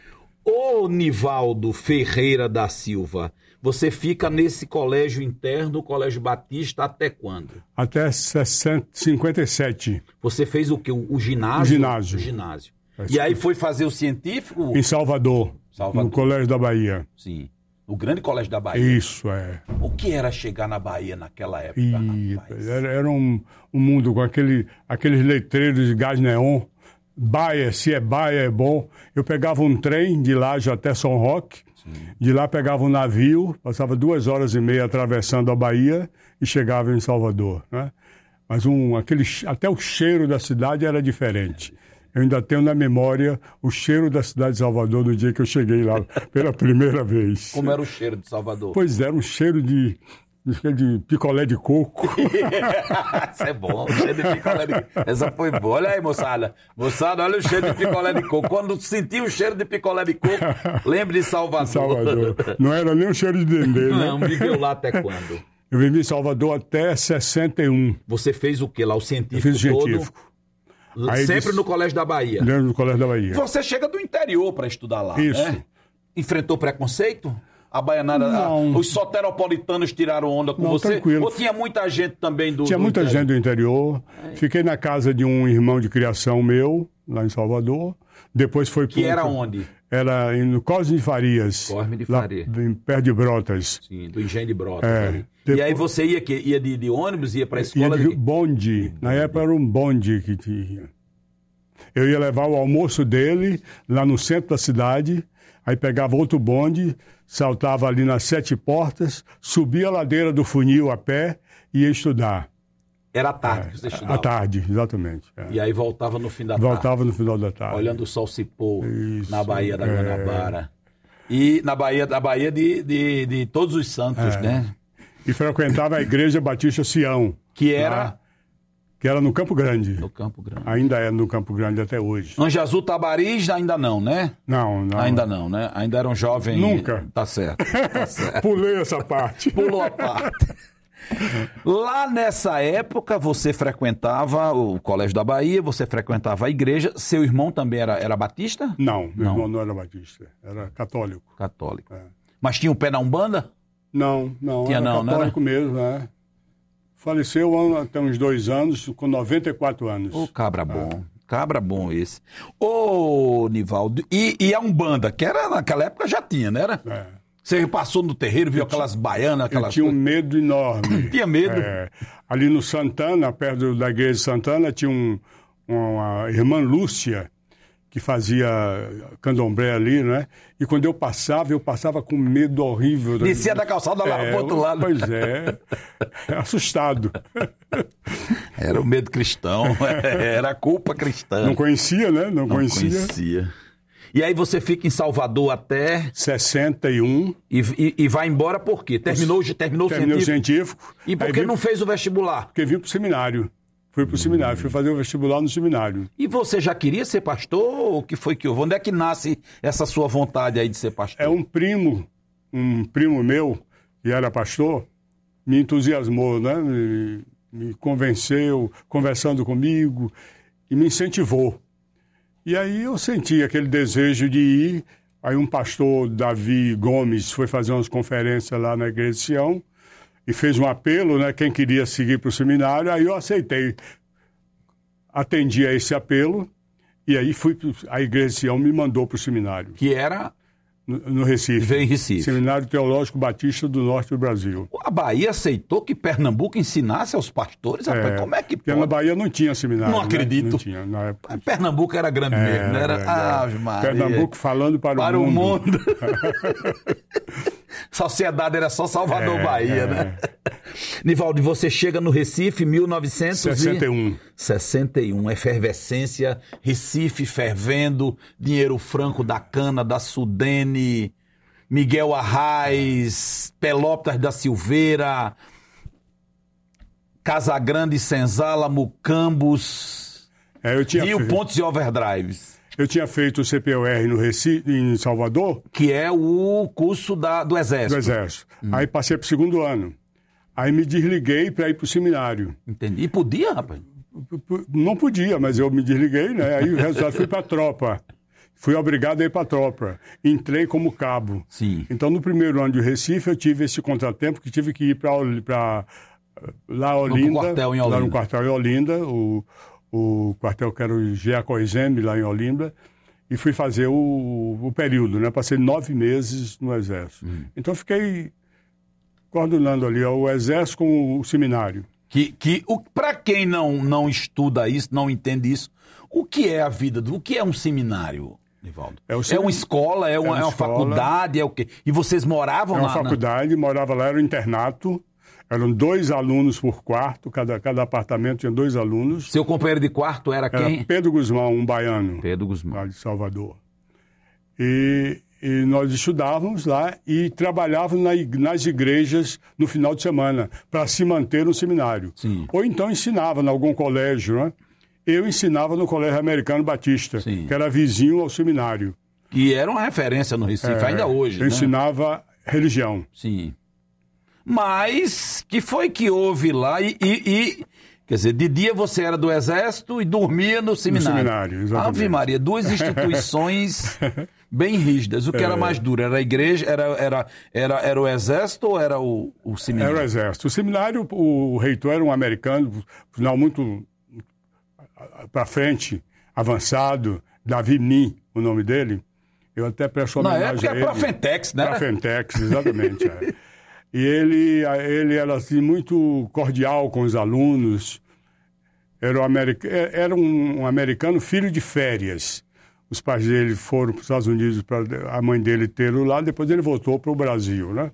Ô Nivaldo Ferreira da Silva, você fica nesse colégio interno, o Colégio Batista, até quando? Até cinquenta e sete. Você fez o quê? O, o ginásio? O ginásio. O ginásio. E aí foi fazer o científico? Em Salvador, Salvador, no Colégio da Bahia. Sim. O grande Colégio da Bahia. Isso, é. O que era chegar na Bahia naquela época? E era, era um, um mundo com aquele, aqueles letreiros de gás neon. Baia, se é Baia é bom. Eu pegava um trem de lá já até São Roque. Sim. De lá pegava um navio, passava duas horas e meia atravessando a Bahia e chegava em Salvador, né? Mas um, aquele, até o cheiro da cidade era diferente. Eu ainda tenho na memória o cheiro da cidade de Salvador no dia que eu cheguei lá pela primeira vez. Como era o cheiro de Salvador? Pois era um cheiro de, de picolé de coco. Isso é bom, o cheiro de picolé de coco. Essa foi boa. Olha aí, moçada. Moçada, olha o cheiro de picolé de coco. Quando sentiu o cheiro de picolé de coco, lembre de Salvador. Salvador. Não era nem o cheiro de dendê, né? Não, viveu lá até quando? Eu vivi em Salvador até sessenta e um. Você fez o quê lá? O científico Eu fiz o científico. todo? Aí Sempre disse, no Colégio da Bahia? Dentro do Colégio da Bahia. Você chega do interior para estudar lá, Isso. né? Enfrentou preconceito? A baianada, Não. A, os soteropolitanos tiraram onda com Não, você? tranquilo. Ou tinha muita gente também do Tinha do muita interior? gente do interior. É. Fiquei na casa de um irmão de criação meu, lá em Salvador. Depois foi... Que pro, era onde? Era no Cosme de Farias. Cosme de lá, Farias. Em, perto de Brotas. Sim, do Engenho de Brotas. É. Ali. Depois... E aí você ia, que, ia de, de ônibus, ia para a escola? Ia de de... bonde. Na época era um bonde que tinha. Eu ia levar o almoço dele lá no centro da cidade, aí pegava outro bonde, saltava ali nas Sete Portas, subia a ladeira do funil a pé e ia estudar. Era à tarde é, que você estudava? À tarde, exatamente. É. E aí voltava no fim da voltava tarde? Voltava no final da tarde. Olhando o sol se pôr Isso, na Baía da é... Guanabara. E na Baía, da Baía de, de, de Todos os Santos, é. né? E frequentava a Igreja Batista Sião. Que era... Lá, que era no Campo Grande. No Campo Grande. Ainda é no Campo Grande até hoje. Anjo Azul Tabariz ainda não, né? Não, não. Ainda não, né? Ainda era um jovem... Nunca. Tá certo, tá certo. Pulei essa parte. Pulou a parte. Lá nessa época você frequentava o Colégio da Bahia, você frequentava a igreja. Seu irmão também era, era batista? Não, meu não. irmão não era batista. Era católico. Católico. É. Mas tinha um pé na Umbanda? Não, não. Tinha era não, católico não era? mesmo, né? Faleceu até uns dois anos, com noventa e quatro anos. Ô, cabra bom. É. Cabra bom esse. Ô, Nivaldo, e, e a Umbanda, que era naquela época já tinha, né? Era? É. Você passou no terreiro, viu eu aquelas tinha, baianas, aquelas Eu tinha coisas. um medo enorme. Tinha medo? É, ali no Santana, perto da igreja de Santana, tinha um, uma irmã Lúcia, que fazia candomblé ali, né? E quando eu passava, eu passava com medo horrível. Descia da calçada lá é, pro outro lado. Pois é, assustado. Era o medo cristão, era a culpa cristã. Não conhecia, né? Não, Não conhecia. conhecia. E aí você fica em Salvador até... sessenta e um. E, e, e vai embora por quê? Terminou, terminou, terminou o científico. científico. E por que não fez o vestibular? Porque vim pro seminário. Fui pro hum. seminário, fui fazer o vestibular no seminário. E você já queria ser pastor ou o que foi que houve? Onde é que nasce essa sua vontade aí de ser pastor? É um primo, um primo meu, que era pastor, me entusiasmou, né? Me, me convenceu, conversando comigo, e me incentivou. E aí eu senti aquele desejo de ir. Aí um pastor, Davi Gomes, foi fazer umas conferências lá na Igreja de Sião e fez um apelo, né? Quem queria seguir para o seminário, aí eu aceitei. Atendi a esse apelo e aí fui. A Igreja de Sião me mandou para o seminário. Que era? No, no Recife. Veio em Recife. Seminário Teológico Batista do Norte do Brasil. A Bahia aceitou que Pernambuco ensinasse aos pastores? Rapaz, É, como é que porque pode? na Bahia não tinha seminário. Não né? acredito. Não tinha, na época. Pernambuco era grande É, mesmo, não era? é, Ah, é. Maria. Pernambuco falando para, Para o o mundo. mundo. Sociedade era só Salvador, É, Bahia, é. né? Nivaldo, você chega no Recife em mil novecentos e sessenta e um. sessenta e um, efervescência, Recife fervendo, dinheiro franco da cana, da Sudene, Miguel Arraes, Pelópitas da Silveira, Casagrande, Senzala, Mucambos, É, eu tinha Rio feito, Pontes e Overdrives. eu tinha feito o C P O R no Recife, em Salvador. Que é o curso da, do Exército. Do Exército. Hum. Aí passei para o segundo ano. Aí me desliguei para ir para o seminário. Entendi. E podia, rapaz? Não podia, mas eu me desliguei, né? Aí o resultado fui para a tropa. Fui obrigado a ir para a tropa. Entrei como cabo. Sim. Então, no primeiro ano de Recife, eu tive esse contratempo que tive que ir para lá Olinda. No quartel em Olinda. Lá no quartel em Olinda. O, o quartel que era o Geacoizeme, lá em Olinda. E fui fazer o, o período, né? Passei nove meses no Exército. Hum. Então, fiquei coordenando ali ó, o Exército com o seminário. Que, que para quem não, não estuda isso, não entende isso, o que é a vida? Do, o que é um seminário, Nivaldo? É, é uma escola, é uma, é uma, é uma faculdade, é o quê? E vocês moravam lá? É uma lá, faculdade, na... morava lá, era um internato. Eram dois alunos por quarto, cada, cada apartamento tinha dois alunos. Seu companheiro de quarto era quem? Era Pedro Guzmão, um baiano. Pedro Guzmão. Lá de Salvador. E... E nós estudávamos lá e trabalhávamos na, nas igrejas no final de semana, para se manter no seminário. Sim. Ou então ensinava em algum colégio, né? Eu ensinava no Colégio Americano Batista, Sim. que era vizinho ao seminário. Que era uma referência no Recife, é, ainda hoje, eu né? ensinava religião. Sim. Mas, que foi que houve lá e... e, e... Quer dizer, de dia você era do Exército e dormia no seminário. No seminário, exatamente. Ave Maria, duas instituições bem rígidas. O que é. era mais duro? Era a igreja, era, era, era, era o Exército ou era o, o seminário? Era o Exército. O seminário, o, o reitor era um americano, final muito para frente, avançado, Davi Min, o nome dele. Eu até presto homenagem a ele. Na época era Profentex, né? Profentex, exatamente. é. E ele, ele era assim, muito cordial com os alunos. Era um, america... era um americano filho de férias. Os pais dele foram para os Estados Unidos para a mãe dele ter lá, depois ele voltou para o Brasil, né?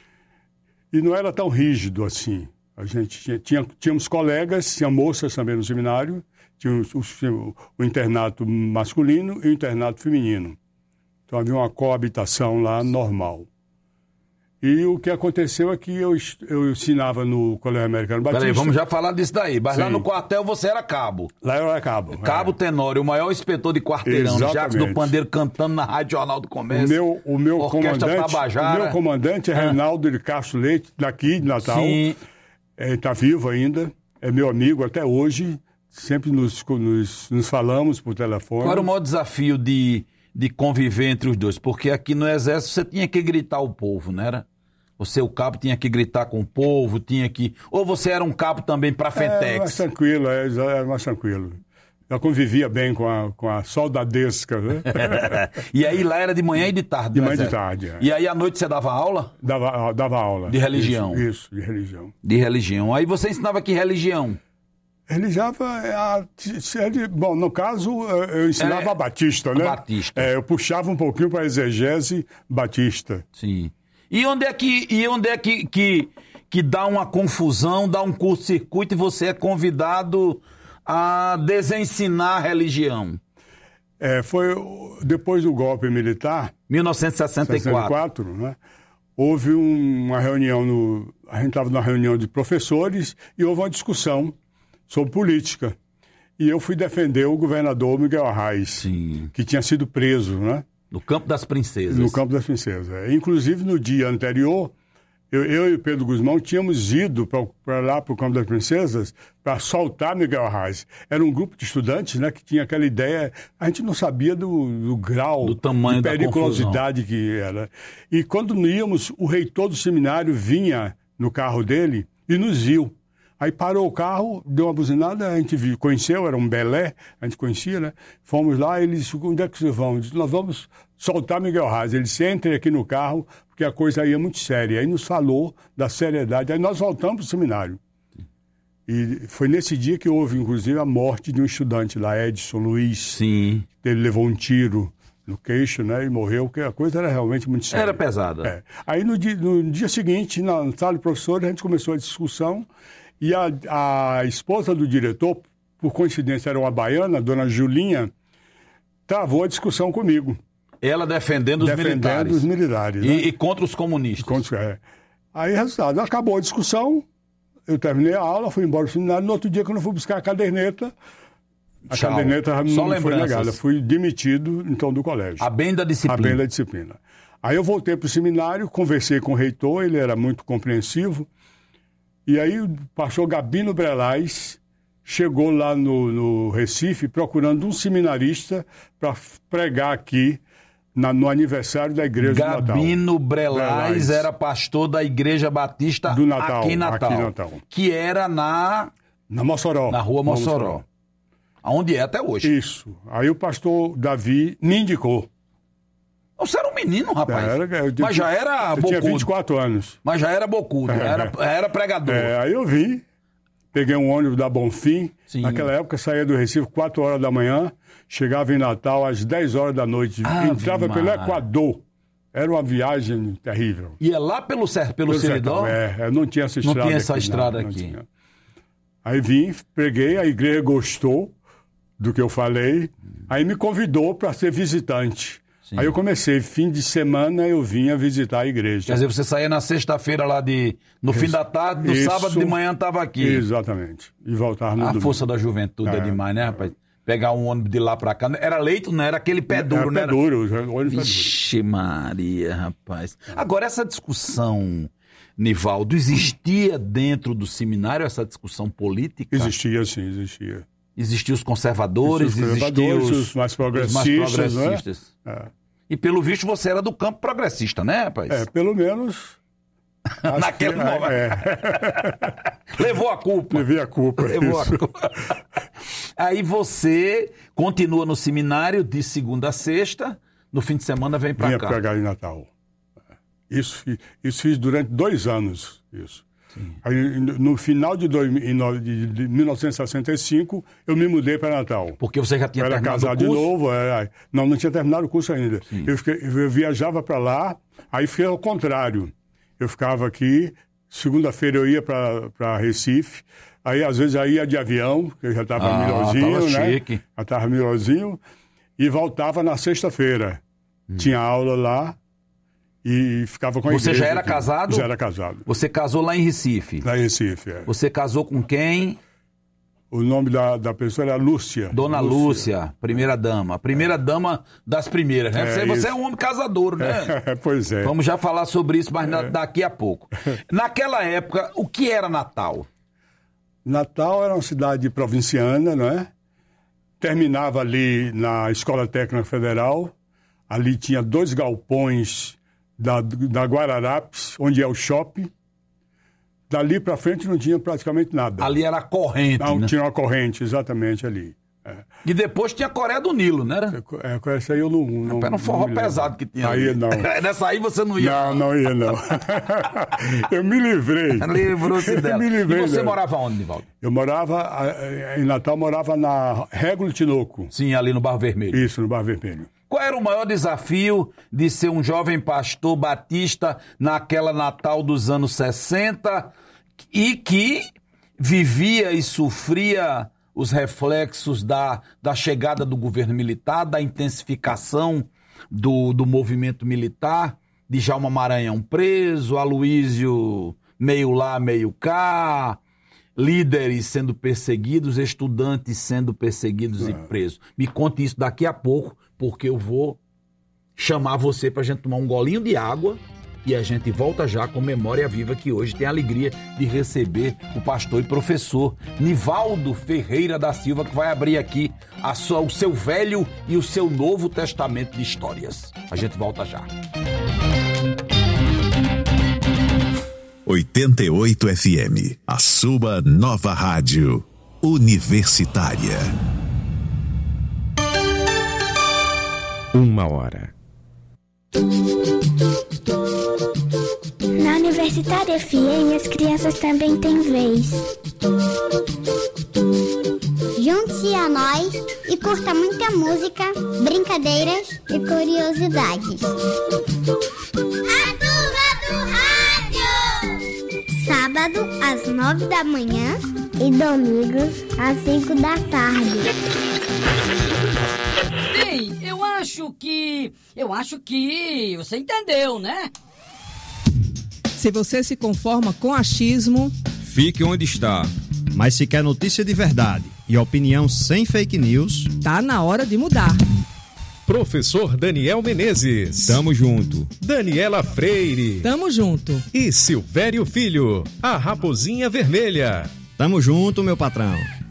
E não era tão rígido assim. A gente tinha, tinha, tínhamos colegas, tinha moças também no seminário, tinha o, o, o internato masculino e o internato feminino. Então havia uma coabitação lá normal. E o que aconteceu é que eu, eu ensinava no Colégio Americano Batista. Peraí, vamos já falar disso daí. Mas Sim. lá no quartel você era cabo. Lá eu era cabo. Cabo é. Tenório, o maior inspetor de quarteirão. Jacques do Pandeiro cantando na Rádio Jornal do Comércio. O meu, o meu comandante, o meu comandante é ah. Reinaldo de Castro Leite, daqui de Natal. Sim. Ele está vivo ainda, é meu amigo até hoje. Sempre nos, nos, nos falamos por telefone. Qual era o maior desafio de, de conviver entre os dois? Porque aqui no Exército você tinha que gritar o povo, não era? Você, o cabo, tinha que gritar com o povo, tinha que... Ou você era um cabo também para Fentex? Era mais tranquilo, era mais tranquilo. Eu convivia bem com a, com a soldadesca, né? E aí lá era de manhã e de tarde? De manhã e de tarde, é. E aí à noite você dava aula? Dava, dava aula. De religião? Isso, isso, de religião. De religião. Aí você ensinava que religião? Religião, bom, no caso, eu ensinava é, a Batista, né? Batista. É, eu puxava um pouquinho para a exegese batista. Sim. E onde é que, e onde é que, que, que dá uma confusão, dá um curto-circuito e você é convidado a desensinar a religião? É, foi depois do golpe militar... mil novecentos e sessenta e quatro. sessenta e quatro, né? Houve um, uma reunião, no, a gente estava numa reunião de professores e houve uma discussão sobre política. E eu fui defender o governador Miguel Arraes, Sim. que tinha sido preso, né? No Campo das Princesas. No Campo das Princesas. É. Inclusive, no dia anterior, eu, eu e o Pedro Guzmão tínhamos ido para lá, para o Campo das Princesas, para soltar Miguel Arraes. Era um grupo de estudantes, né, que tinha aquela ideia... A gente não sabia do, do grau, do tamanho de periculosidade que era. E quando íamos, o reitor do seminário vinha no carro dele e nos viu. Aí parou o carro, deu uma buzinada, a gente viu, conheceu, era um Belé, a gente conhecia, né? Fomos lá, ele disse, onde é que vocês vão? Disse, nós vamos soltar Miguel Arraes. Ele disse, entre aqui no carro, porque a coisa ia muito séria. Aí nos falou da seriedade, aí nós voltamos para o seminário. E foi nesse dia que houve, inclusive, a morte de um estudante lá, Edson Luiz. Sim. Ele levou um tiro no queixo, né, e morreu, porque a coisa era realmente muito séria. Era pesada. É. Aí no dia, no dia seguinte, na sala de professores, a gente começou a discussão. E a, a esposa do diretor, por coincidência era uma baiana, a dona Julinha, travou a discussão comigo. Ela defendendo os defendendo militares. Defendendo os militares. E, né? e contra os comunistas. Contra, é. Aí, resultado, acabou a discussão, eu terminei a aula, fui embora do seminário, no outro dia, quando eu fui buscar a caderneta, a Tchau. caderneta Só não foi negada. Fui demitido, então, do colégio. A bem da disciplina. A bem da disciplina. Aí eu voltei para o seminário, conversei com o reitor, ele era muito compreensivo. E aí o pastor Gabino Brelais chegou lá no, no Recife procurando um seminarista para pregar aqui na, no aniversário da Igreja do Natal. Gabino Brelais era pastor da Igreja Batista do Natal, aqui em Natal, aqui em Natal. Que era na... Na Mossoró. Na rua Mossoró. Mossoró. Onde é até hoje. Isso. Aí o pastor Davi me indicou. Você era um menino, rapaz. Era, eu, Mas já era eu bocudo. tinha vinte e quatro anos. Mas já era bocudo, é. era, era pregador. É, aí eu vim, peguei um ônibus da Bonfim. Sim. Naquela época saía do Recife quatro horas da manhã, chegava em Natal às dez horas da noite. Ave entrava Maria. pelo Equador. Era uma viagem terrível. Ia lá pelo, pelo, pelo Seridó? É, não tinha essa estrada Não tinha essa aqui, estrada não, aqui. Não aí vim, preguei, a igreja gostou do que eu falei, aí me convidou para ser visitante. Sim. Aí eu comecei, fim de semana eu vinha visitar a igreja. Quer dizer, você saía na sexta-feira lá de... No Isso. fim da tarde, no Isso. sábado de manhã estava aqui. Exatamente. E voltar no A domingo. força da juventude é, é demais, né, rapaz? Pegar um ônibus de lá pra cá. Era leito, não era aquele pé duro, né? Era pé duro, ônibus pé duro. Vixe Maria, rapaz. Agora, essa discussão, Nivaldo, existia dentro do seminário essa discussão política? Existia, sim, existia. Existiam os conservadores, existiam os, os mais progressistas. Os mais progressistas. Né? É. E pelo visto você era do campo progressista, né, rapaz? É, pelo menos. Naquele momento. É. Levou a culpa. Levei a culpa. Levou isso. a culpa. Aí você continua no seminário de segunda a sexta, no fim de semana vem pra Vinha cá. Vinha pregar em Natal. Isso, isso fiz durante dois anos, isso. Aí, no final de, dois, de mil novecentos e sessenta e cinco, eu me mudei para Natal. Porque você já tinha eu era terminado casado o curso? de novo. Era, não, não tinha terminado o curso ainda. Eu, fiquei, eu viajava para lá, aí fiquei ao contrário. Eu ficava aqui, segunda-feira eu ia para Recife, aí às vezes eu ia de avião, que eu já estava ah, melhorzinho, tava né? Chique. Já estava melhorzinho, e voltava na sexta-feira. Hum. Tinha aula lá. E ficava com a Você igreja já era aqui. casado? Já era casado. Você casou lá em Recife? Lá em Recife, é. Você casou com quem? O nome da, da pessoa era Lúcia. Dona Lúcia, Lúcia primeira dama. Primeira é. dama das primeiras, né? É, você, você é um homem casadouro, né? É, pois é. Vamos já falar sobre isso, mas é. daqui a pouco. Naquela época, o que era Natal? Natal era uma cidade provinciana, não é? Terminava ali na Escola Técnica Federal. Ali tinha dois galpões Da, da Guararapes, onde é o shopping. Dali para frente não tinha praticamente nada. Ali era a corrente, Não, né? tinha uma corrente, exatamente ali. É. E depois tinha a Coreia do Nilo, né? É, é, essa aí eu não... não era um forró pesado que tinha aí ali. Não. Nessa aí você não ia? Não, não ia não. Eu me livrei. Livrou-se dela. Eu me livrei e você dela. morava onde, Nivaldo? Eu morava, em Natal, morava na Régula Tinoco. Sim, ali no Barro Vermelho. Isso, no Barro Vermelho. Qual era o maior desafio de ser um jovem pastor batista naquela Natal dos anos sessenta e que vivia e sofria os reflexos da, da chegada do governo militar, da intensificação do, do movimento militar, de Djalma Maranhão preso, Aloísio meio lá, meio cá, líderes sendo perseguidos, estudantes sendo perseguidos é. e presos. Me conte isso daqui a pouco, porque eu vou chamar você para a gente tomar um golinho de água e a gente volta já com Memória Viva, que hoje tem a alegria de receber o pastor e professor Nivaldo Ferreira da Silva, que vai abrir aqui a sua, o seu Velho e o seu Novo Testamento de histórias. A gente volta já. oitenta e oito F M, a sua nova rádio universitária. Uma hora. Na Universitária F M, as crianças também têm vez. Junte-se a nós e curta muita música, brincadeiras e curiosidades. A turma do rádio! Sábado, às nove da manhã e domingo, às cinco da tarde. Ei, eu acho que... Eu acho que... Você entendeu, né? Se você se conforma com achismo... Fique onde está. Mas se quer notícia de verdade e opinião sem fake news... Tá na hora de mudar. Professor Daniel Menezes. Tamo junto. Daniela Freire. Tamo junto. E Silvério Filho, a Raposinha Vermelha. Tamo junto, meu patrão.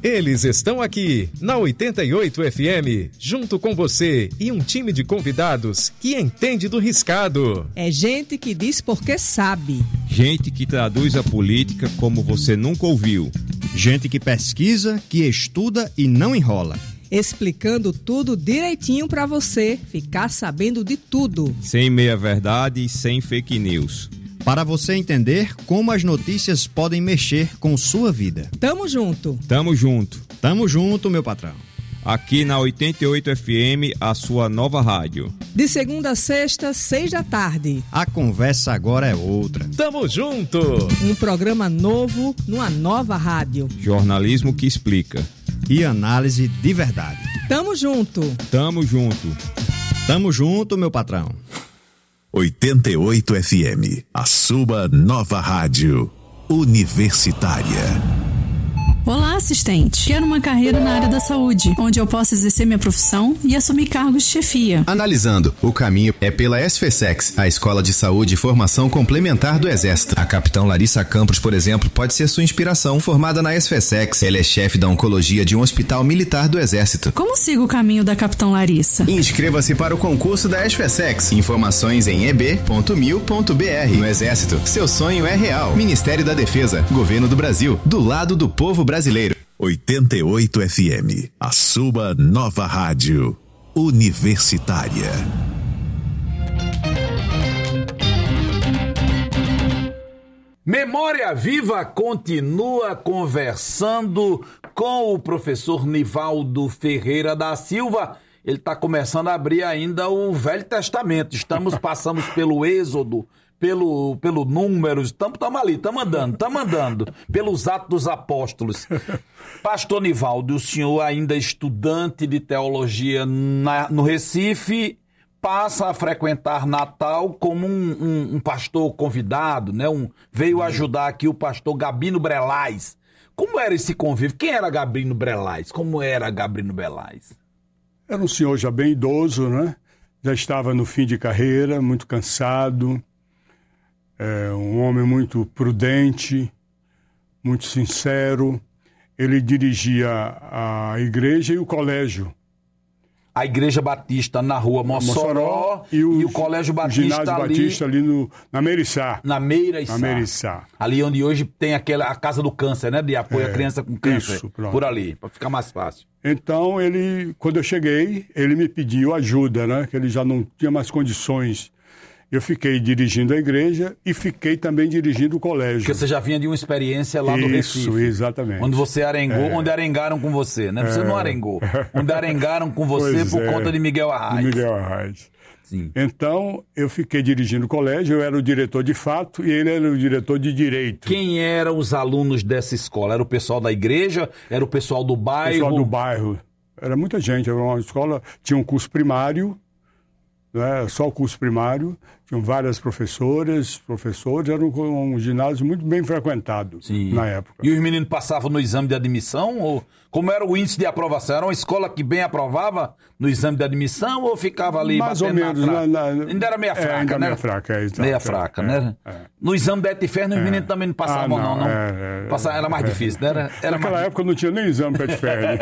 Eles estão aqui na oitenta e oito F M, junto com você e um time de convidados que entende do riscado. É gente que diz porque sabe. Gente que traduz a política como você nunca ouviu. Gente que pesquisa, que estuda e não enrola. Explicando tudo direitinho para você ficar sabendo de tudo. Sem meia-verdade e sem fake news. Para você entender como as notícias podem mexer com sua vida. Tamo junto. Tamo junto. Tamo junto, meu patrão. Aqui na oitenta e oito F M, a sua nova rádio. De segunda a sexta, seis da tarde. A conversa agora é outra. Tamo junto. Um programa novo numa nova rádio. Jornalismo que explica. E análise de verdade. Tamo junto. Tamo junto. Tamo junto, meu patrão. oitenta e oito F M, a sua nova rádio universitária. Olá, assistente. Quero uma carreira na área da saúde, onde eu possa exercer minha profissão e assumir cargos de chefia. Analisando, o caminho é pela SFSEX, a Escola de Saúde e Formação Complementar do Exército. A capitã Larissa Campos, por exemplo, pode ser sua inspiração. Formada na SFSEX, ela é chefe da oncologia de um hospital militar do Exército. Como sigo o caminho da capitã Larissa? Inscreva-se para o concurso da SFSEX. Informações em e b ponto mil ponto b r. No Exército, seu sonho é real. Ministério da Defesa, Governo do Brasil, do lado do povo brasileiro. Brasileiro. oitenta e oito F M, a sua nova rádio universitária. Memória Viva continua conversando com o professor Nivaldo Ferreira da Silva. Ele está começando a abrir ainda o Velho Testamento. Estamos, passamos pelo Êxodo, pelo, pelo Números, estamos ali, estamos andando, estamos andando, pelos Atos dos Apóstolos. Pastor Nivaldo, o senhor ainda estudante de teologia na, no Recife, passa a frequentar Natal como um, um, um pastor convidado, né? Um, veio ajudar aqui o pastor Gabino Brelais. Como era esse convívio? Quem era Gabino Brelais? Como era Gabino Brelais? Era um senhor já bem idoso, né? Já estava no fim de carreira, muito cansado. É um homem muito prudente, muito sincero. Ele dirigia a igreja e o colégio. A Igreja Batista na rua Mossoró, Mossoró e, o, e o Colégio Batista, o ginásio ali, Batista ali no, na Meiriçá. Na Meiriçá. Na Meiriçá. Ali onde hoje tem aquela, a Casa do Câncer, né? De apoio é, à criança com câncer. Isso, pronto. Por ali, para ficar mais fácil. Então, ele, quando eu cheguei, ele me pediu ajuda, né? Que ele já não tinha mais condições. Eu fiquei dirigindo a igreja e fiquei também dirigindo o colégio. Porque você já vinha de uma experiência lá do Recife. Isso, exatamente. Onde você arengou, é. onde arengaram com você, né? Você é. não arengou. Onde arengaram com você pois por é. conta de Miguel Arraes. De Miguel Arraes. Sim. Então, eu fiquei dirigindo o colégio, eu era o diretor de fato e ele era o diretor de direito. Quem eram os alunos dessa escola? Era o pessoal da igreja? Era o pessoal do bairro? O pessoal do bairro. Era muita gente. Era uma escola, tinha um curso primário, né, só o curso primário, tinham várias professoras, professores, era um, um ginásio muito bem frequentado. Sim. Na época. E os meninos passavam no exame de admissão? Ou como era o índice de aprovação? Era uma escola que bem aprovava no exame de admissão ou ficava ali mais ou menos na, na, ainda era meia fraca, é, ainda né? Meia fraca, é, exato, meia fraca, é, né? É, é. No exame da Etiferne, os é. meninos também não passavam, ah, não, não. É, é, Passava, era mais é. difícil, né? Era, era Naquela mais... época não tinha nem exame para Etiferne.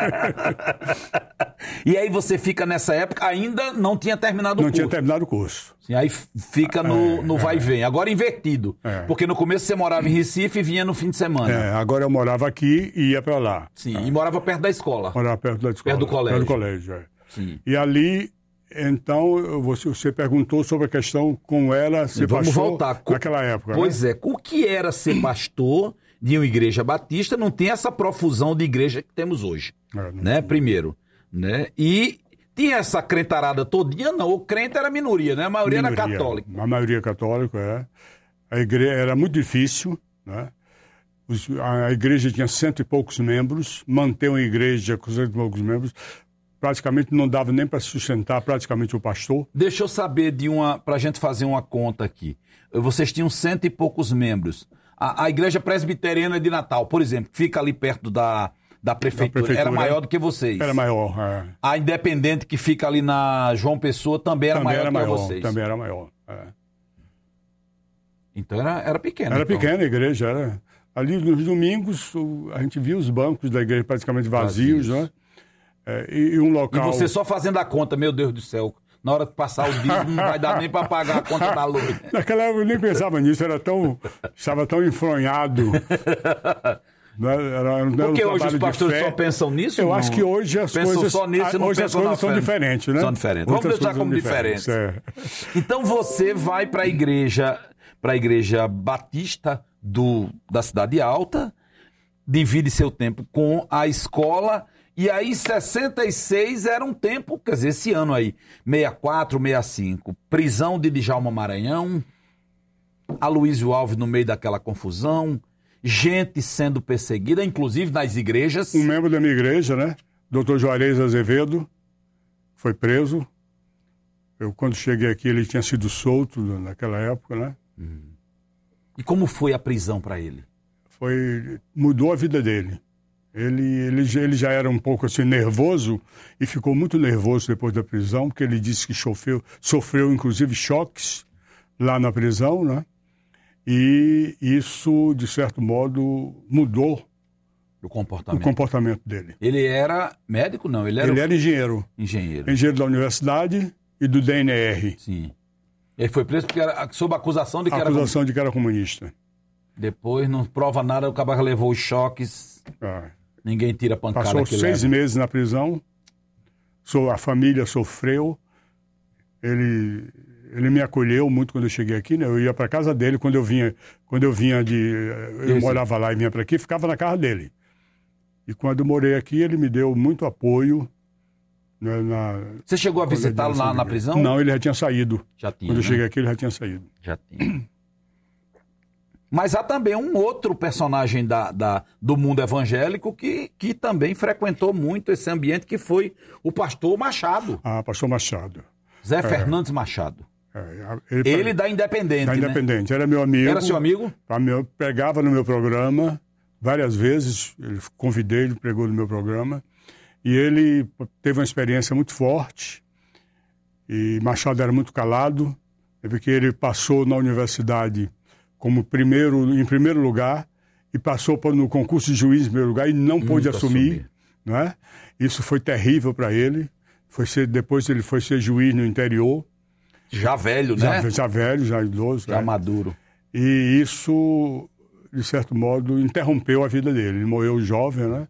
E aí você fica nessa época, ainda não tinha terminado não o curso. Não tinha terminado o curso. Sim, aí fica no, é, no vai e vem. Agora invertido. É. Porque no começo você morava em Recife e vinha no fim de semana. É, agora eu morava aqui e ia para lá. Sim, é. E morava perto da escola. Morava perto da escola. Perto do colégio. Perto do colégio, é. Sim. E ali, então, você, você perguntou sobre a questão como era ser Vamos pastor voltar. naquela época. Pois né? é, o que era ser pastor de uma igreja batista? Não tem essa profusão de igreja que temos hoje. É, né? Tem. Primeiro. Né? E... tinha essa crentarada todinha, não. O crente era minoria, né? A maioria minoria. Era católica. A maioria católica, é. A igreja era muito difícil, né? Os, a, a igreja tinha cento e poucos membros. Manter uma igreja com cento e poucos membros praticamente não dava nem para sustentar praticamente o pastor. Deixa eu saber de uma... para a gente fazer uma conta aqui. Vocês tinham cento e poucos membros. A, a igreja presbiteriana de Natal, por exemplo, que fica ali perto da... Da prefeitura. da prefeitura, era maior do que vocês. Era maior, é. A Independente, que fica ali na João Pessoa, também era também maior era do maior, que vocês. Também era maior, é. Então era, era pequena. Era então. pequena a igreja, era Ali nos domingos, a gente via os bancos da igreja praticamente vazios, vazios. né? É, e, e um local... E você só fazendo a conta, meu Deus do céu, na hora de passar o dízimo não vai dar nem para pagar a conta da luz. Naquela época eu nem pensava nisso, era tão, estava tão enfronhado. Né? Era, era Porque hoje os pastores só pensam nisso? Eu não? acho que hoje as pensam coisas, só nisso, não hoje as coisas são diferentes, né? São diferentes. Vamos deixar como diferentes. É. Então você vai para a igreja, para a igreja batista do, da Cidade Alta, divide seu tempo com a escola. E aí, sessenta e seis era um tempo, quer dizer, esse ano aí, sessenta e quatro, sessenta e cinco, prisão de Djalma Maranhão, Aloysio Alves no meio daquela confusão, gente sendo perseguida, inclusive nas igrejas. Um membro da minha igreja, né, doutor Juarez Azevedo, foi preso. Eu, quando cheguei aqui, ele tinha sido solto naquela época, né. Hum. E como foi a prisão para ele? Foi, mudou a vida dele. Ele, ele, ele já era um pouco assim nervoso e ficou muito nervoso depois da prisão, porque ele disse que sofreu, sofreu inclusive choques lá na prisão, né? E isso, de certo modo, mudou o comportamento, o comportamento dele. Ele era médico, não? Ele era, ele o... era engenheiro. Engenheiro. Engenheiro da universidade e do D N R. Sim. Ele foi preso porque era, sob a acusação de que a era... acusação de que era comunista. Depois não prova nada, o cabra levou os choques... Ah. Ninguém tira pancada. Passou que seis leva. meses na prisão, a família sofreu, ele, ele me acolheu muito quando eu cheguei aqui, né? Eu ia para casa dele, quando eu vinha, quando eu vinha de... Eu Esse. morava lá e vinha para aqui, ficava na casa dele. E quando eu morei aqui, ele me deu muito apoio. Né, na, Você chegou a visitá-lo na, na prisão? Não, ele já tinha saído. Já tinha, Quando eu né? cheguei aqui, ele já tinha saído. Já tinha. Mas há também um outro personagem da, da, do mundo evangélico que, que também frequentou muito esse ambiente, que foi o pastor Machado. Ah, pastor Machado. Zé é. Fernandes Machado. É, ele, ele da Independente, Da né? Independente, era meu amigo. Era seu amigo? Eu pregava no meu programa várias vezes, ele convidei, ele pregou no meu programa, e ele teve uma experiência muito forte, e Machado era muito calado, porque ele passou na universidade como primeiro, em primeiro lugar, e passou no concurso de juiz em primeiro lugar e não pôde assumir, assumir. Não é? Isso foi terrível para ele. Foi ser, depois ele foi ser juiz no interior. Já velho, já, né? Já velho, já idoso. Já é. maduro. E isso, de certo modo, interrompeu a vida dele. Ele morreu jovem, né?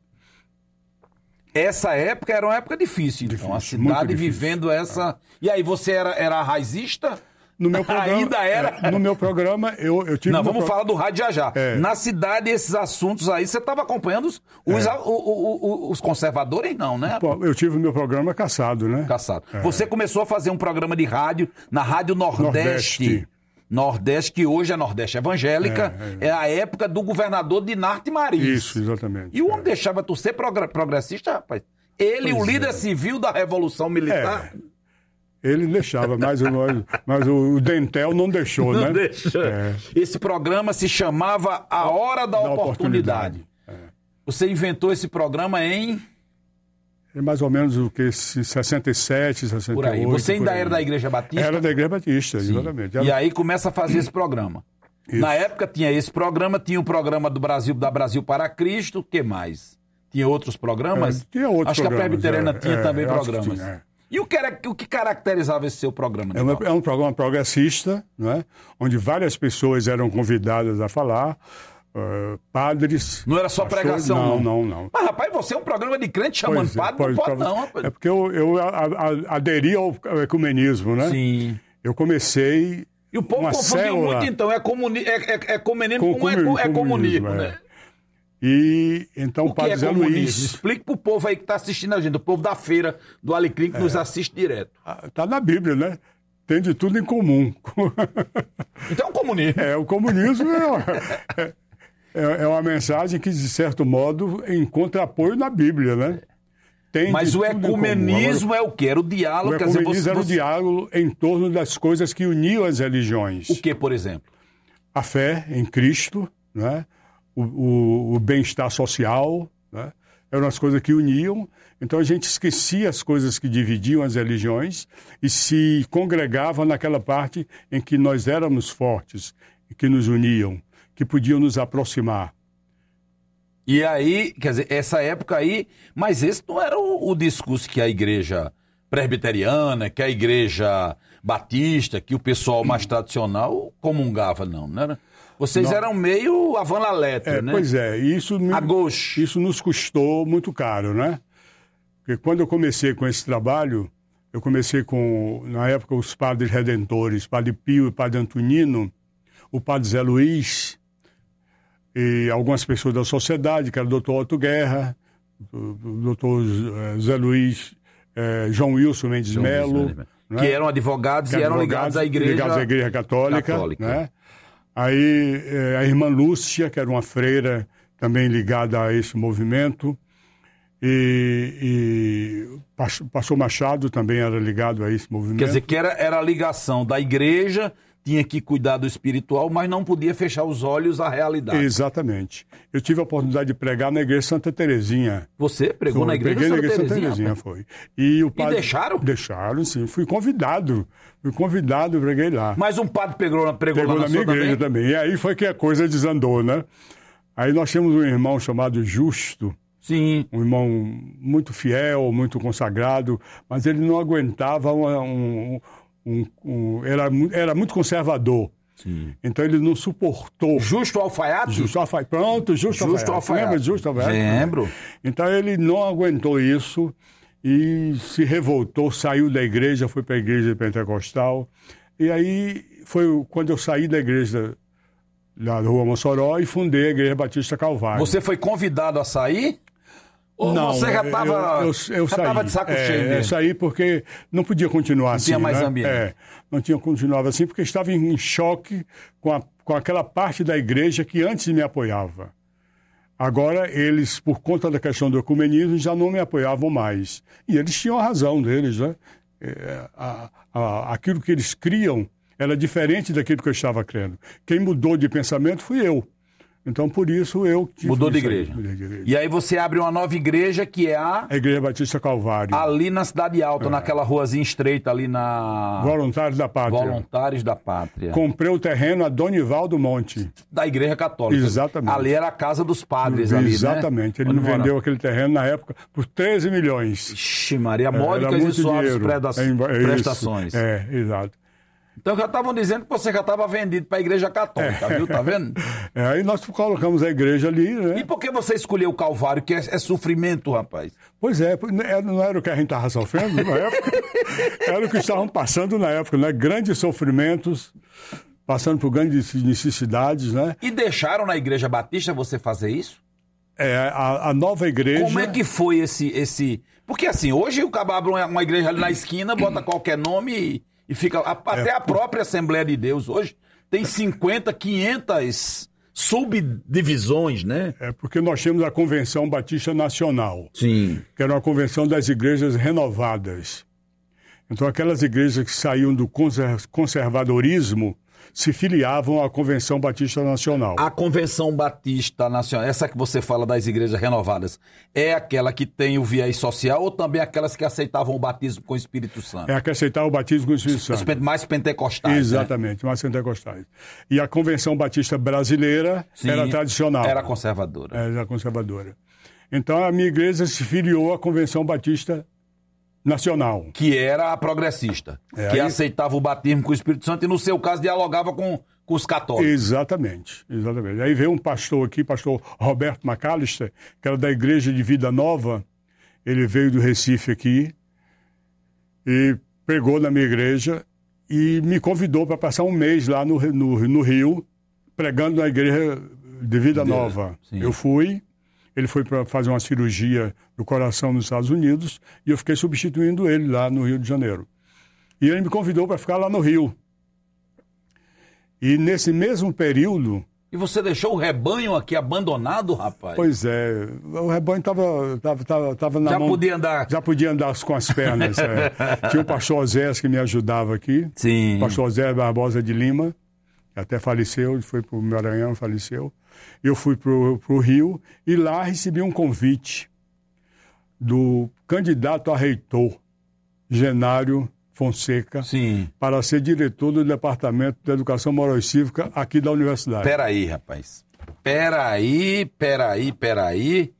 Essa época era uma época difícil, então. Difícil, a cidade vivendo essa... É. E aí, você era, era raizista? No meu programa, ainda era? É, no meu programa, eu, eu tive... Não, vamos pro... falar do rádio já já. É. Na cidade, esses assuntos aí, você estava acompanhando os, os, é. o, o, o, os conservadores, não, né? Pô, eu tive o meu programa caçado, né? Caçado. É. Você começou a fazer um programa de rádio na Rádio Nordeste. Nordeste, Nordeste que hoje é Nordeste Evangélica. É, é. é a época do governador Dinarte Mariz. Isso, exatamente. E o homem deixava tu ser progressista, rapaz? Ele, pois o líder é. civil da Revolução Militar... É. Ele deixava, mas, o, mas o Dentel não deixou, não né? Deixou. É. Esse programa se chamava A Hora da, da Oportunidade. oportunidade. É. Você inventou esse programa em... É mais ou menos o que? sessenta e sete, sessenta e oito. Por aí. Você ainda era da Igreja Batista? Era da Igreja Batista, Sim. exatamente. Era... E aí começa a fazer esse programa. Isso. Na época tinha esse programa, tinha o programa do Brasil, da Brasil para Cristo, o que mais? Tinha outros programas? É, tinha outros acho programas. Acho que a Presbiteriana é, tinha é, também programas. Tinha, é. E o que, era, o que caracterizava esse seu programa? É, uma, é um programa progressista, né? Onde várias pessoas eram convidadas a falar, uh, padres... Não era só pastores, pregação, não. Não, não, não. Mas, rapaz, você é um programa de crente chamando pois padre? É, pois, não pode não, rapaz. É porque eu, eu a, a, aderi ao ecumenismo, né? Sim. Eu comecei... E o povo confundiu célula... muito, então. É, comuni... é, é, é comunismo com, com, é, é comunismo, é. né? E então o Padre que é Zé comunismo? Luiz... Explique pro povo aí que tá assistindo a gente, o povo da feira do Alecrim que é. nos assiste direto. Tá na Bíblia, né? Tem de tudo em comum. Então é o comunismo. É, o comunismo é, é, é uma mensagem que, de certo modo, encontra apoio na Bíblia, né? Tem Mas o ecumenismo Agora, é o quê? Era o diálogo? O quer ecumenismo dizer, você, era o você... diálogo em torno das coisas que uniam as religiões. O que, por exemplo? A fé em Cristo, né? o, o, o bem-estar social, né? Eram as coisas que uniam. Então a gente esquecia as coisas que dividiam as religiões e se congregava naquela parte em que nós éramos fortes, que nos uniam, que podiam nos aproximar. E aí, quer dizer, essa época aí, mas esse não era o, o discurso que a igreja presbiteriana, que a igreja batista, que o pessoal mais tradicional comungava, não, não era? Vocês não. Eram meio avant la lettre, é, né? Pois é, isso, me, isso nos custou muito caro, né? Porque quando eu comecei com esse trabalho, eu comecei com, na época, os padres redentores, Padre Pio e Padre Antonino, o Padre Zé Luiz, e algumas pessoas da sociedade, que era o doutor Otto Guerra, o doutor Zé Luiz, eh, João Wilson Mendes João Melo. Wilson, né? Que eram advogados que e eram ligados à igreja, ligados à igreja católica. católica. Né? Aí eh, a irmã Lúcia, que era uma freira também ligada a esse movimento. E, e Pastor Machado também era ligado a esse movimento. Quer dizer, que era, era a ligação da igreja, tinha que cuidar do espiritual, mas não podia fechar os olhos à realidade. Exatamente. Eu tive a oportunidade de pregar na igreja Santa Terezinha. Você pregou foi, na igreja Santa, na igreja Santa Terezinha? Santa Terezinha, foi. E, o padre, e deixaram? Deixaram, sim. Fui convidado. Fui convidado e preguei lá. Mas um padre pregou, pregou, pregou lá na, na minha igreja também? também. E aí foi que a coisa desandou, né? Aí nós tínhamos um irmão chamado Justo. Sim. Um irmão muito fiel, muito consagrado, mas ele não aguentava uma, um... um, um era, era muito conservador. Sim. Então ele não suportou. Justo Alfaiate? Justo Alfaiate. Pronto, Justo, Justo Alfaiate. Alfaiate. Lembra de Justo Alfaiate? Lembro. Então ele não aguentou isso e se revoltou, saiu da igreja, foi para a igreja pentecostal. E aí foi quando eu saí da igreja da Rua Mossoró e fundei a Igreja Batista Calvário. Você foi convidado a sair? Ou não, você já estava de saco é, cheio mesmo? Eu saí porque não podia continuar não assim. Não tinha mais né? ambiente. É, não tinha continuado assim porque estava em choque com, a, com aquela parte da igreja que antes me apoiava. Agora, eles, por conta da questão do ecumenismo, já não me apoiavam mais. E eles tinham a razão deles, né? É, a, a, aquilo que eles criam era diferente daquilo que eu estava crendo. Quem mudou de pensamento fui eu. Então, por isso, eu... Tive Mudou de isso aí, igreja. mudei de igreja. E aí você abre uma nova igreja, que é a... A Igreja Batista Calvário. Ali na Cidade Alta, é. naquela ruazinha estreita ali na... Voluntários da Pátria. Voluntários da Pátria. Comprei o terreno a Donivaldo Monte. Da Igreja Católica. Exatamente. Ali era a casa dos padres Exatamente. ali, Exatamente. né? Ele me vendeu aquele terreno na época por treze milhões. Ixi, Maria, módicas e suaves prestações. É, exato. Então já estavam dizendo que você já estava vendido para a Igreja Católica, é. viu? Tá vendo? É, aí nós colocamos a igreja ali, né? E por que você escolheu o Calvário, que é, é sofrimento, rapaz? Pois é, não era o que a gente estava sofrendo na época, era o que estavam passando na época, né? Grandes sofrimentos, passando por grandes necessidades, né? E deixaram na Igreja Batista você fazer isso? É, a, a nova igreja... Como é que foi esse... esse... Porque assim, hoje o cabo abre uma igreja ali na esquina, bota qualquer nome e... E fica, até é. a própria Assembleia de Deus hoje tem cinquenta, quinhentas subdivisões, né? É porque nós temos a Convenção Batista Nacional. Sim. Que era uma convenção das igrejas renovadas. Então aquelas igrejas que saíam do conservadorismo se filiavam à Convenção Batista Nacional. A Convenção Batista Nacional, essa que você fala das igrejas renovadas, é aquela que tem o viés social ou também aquelas que aceitavam o batismo com o Espírito Santo? É a que aceitava o batismo com o Espírito Santo. Os mais pentecostais. Exatamente, né? mais pentecostais. E a Convenção Batista Brasileira Sim, era tradicional. Era conservadora. Era conservadora. Então a minha igreja se filiou à Convenção Batista Nacional. Que era a progressista, é, que aí... aceitava o batismo com o Espírito Santo e, no seu caso, dialogava com, com os católicos. Exatamente, exatamente. Aí veio um pastor aqui, pastor Roberto McAllister, que era da Igreja de Vida Nova. Ele veio do Recife aqui e pregou na minha igreja e me convidou para passar um mês lá no, no, no Rio, pregando na Igreja de Vida Nova. Sim. Eu fui... Ele foi para fazer uma cirurgia do coração nos Estados Unidos e eu fiquei substituindo ele lá no Rio de Janeiro. E ele me convidou para ficar lá no Rio. E nesse mesmo período... E você deixou o rebanho aqui abandonado, rapaz? Pois é, o rebanho estava tava, tava, tava na já mão... Já podia andar? Já podia andar com as pernas. é. Tinha o pastor Osés que me ajudava aqui. Sim. O pastor Osés Barbosa de Lima, que até faleceu, ele foi para o Maranhão, faleceu. Eu fui para o Rio e lá recebi um convite do candidato a reitor, Genário Fonseca, Sim. para ser diretor do Departamento de Educação Moral e Cívica aqui da universidade. Peraí, rapaz. Peraí, peraí, peraí.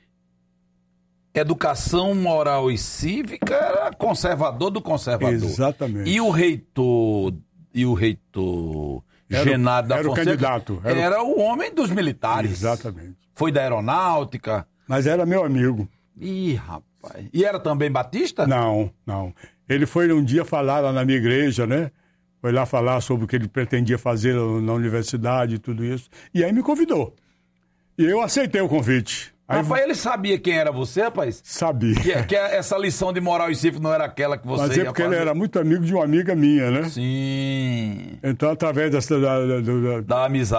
Educação moral e cívica era conservador do conservador. Exatamente. E o reitor, e o reitor era, Genado da era Fonseca, o candidato. Era, era o homem dos militares. Exatamente. Foi da aeronáutica. Mas era meu amigo. Ih, rapaz. E era também batista? Não, não. Ele foi um dia falar lá na minha igreja, né? Foi lá falar sobre o que ele pretendia fazer na universidade e tudo isso. E aí me convidou. E eu aceitei o convite. Aí Rapaz, ele sabia quem era você, rapaz? Sabia. Que, que essa lição de moral e cívico não era aquela que você Mas ia é porque fazer? ele era muito amigo de uma amiga minha, né? Sim. Então, através dessa, da, da, da, da amizade.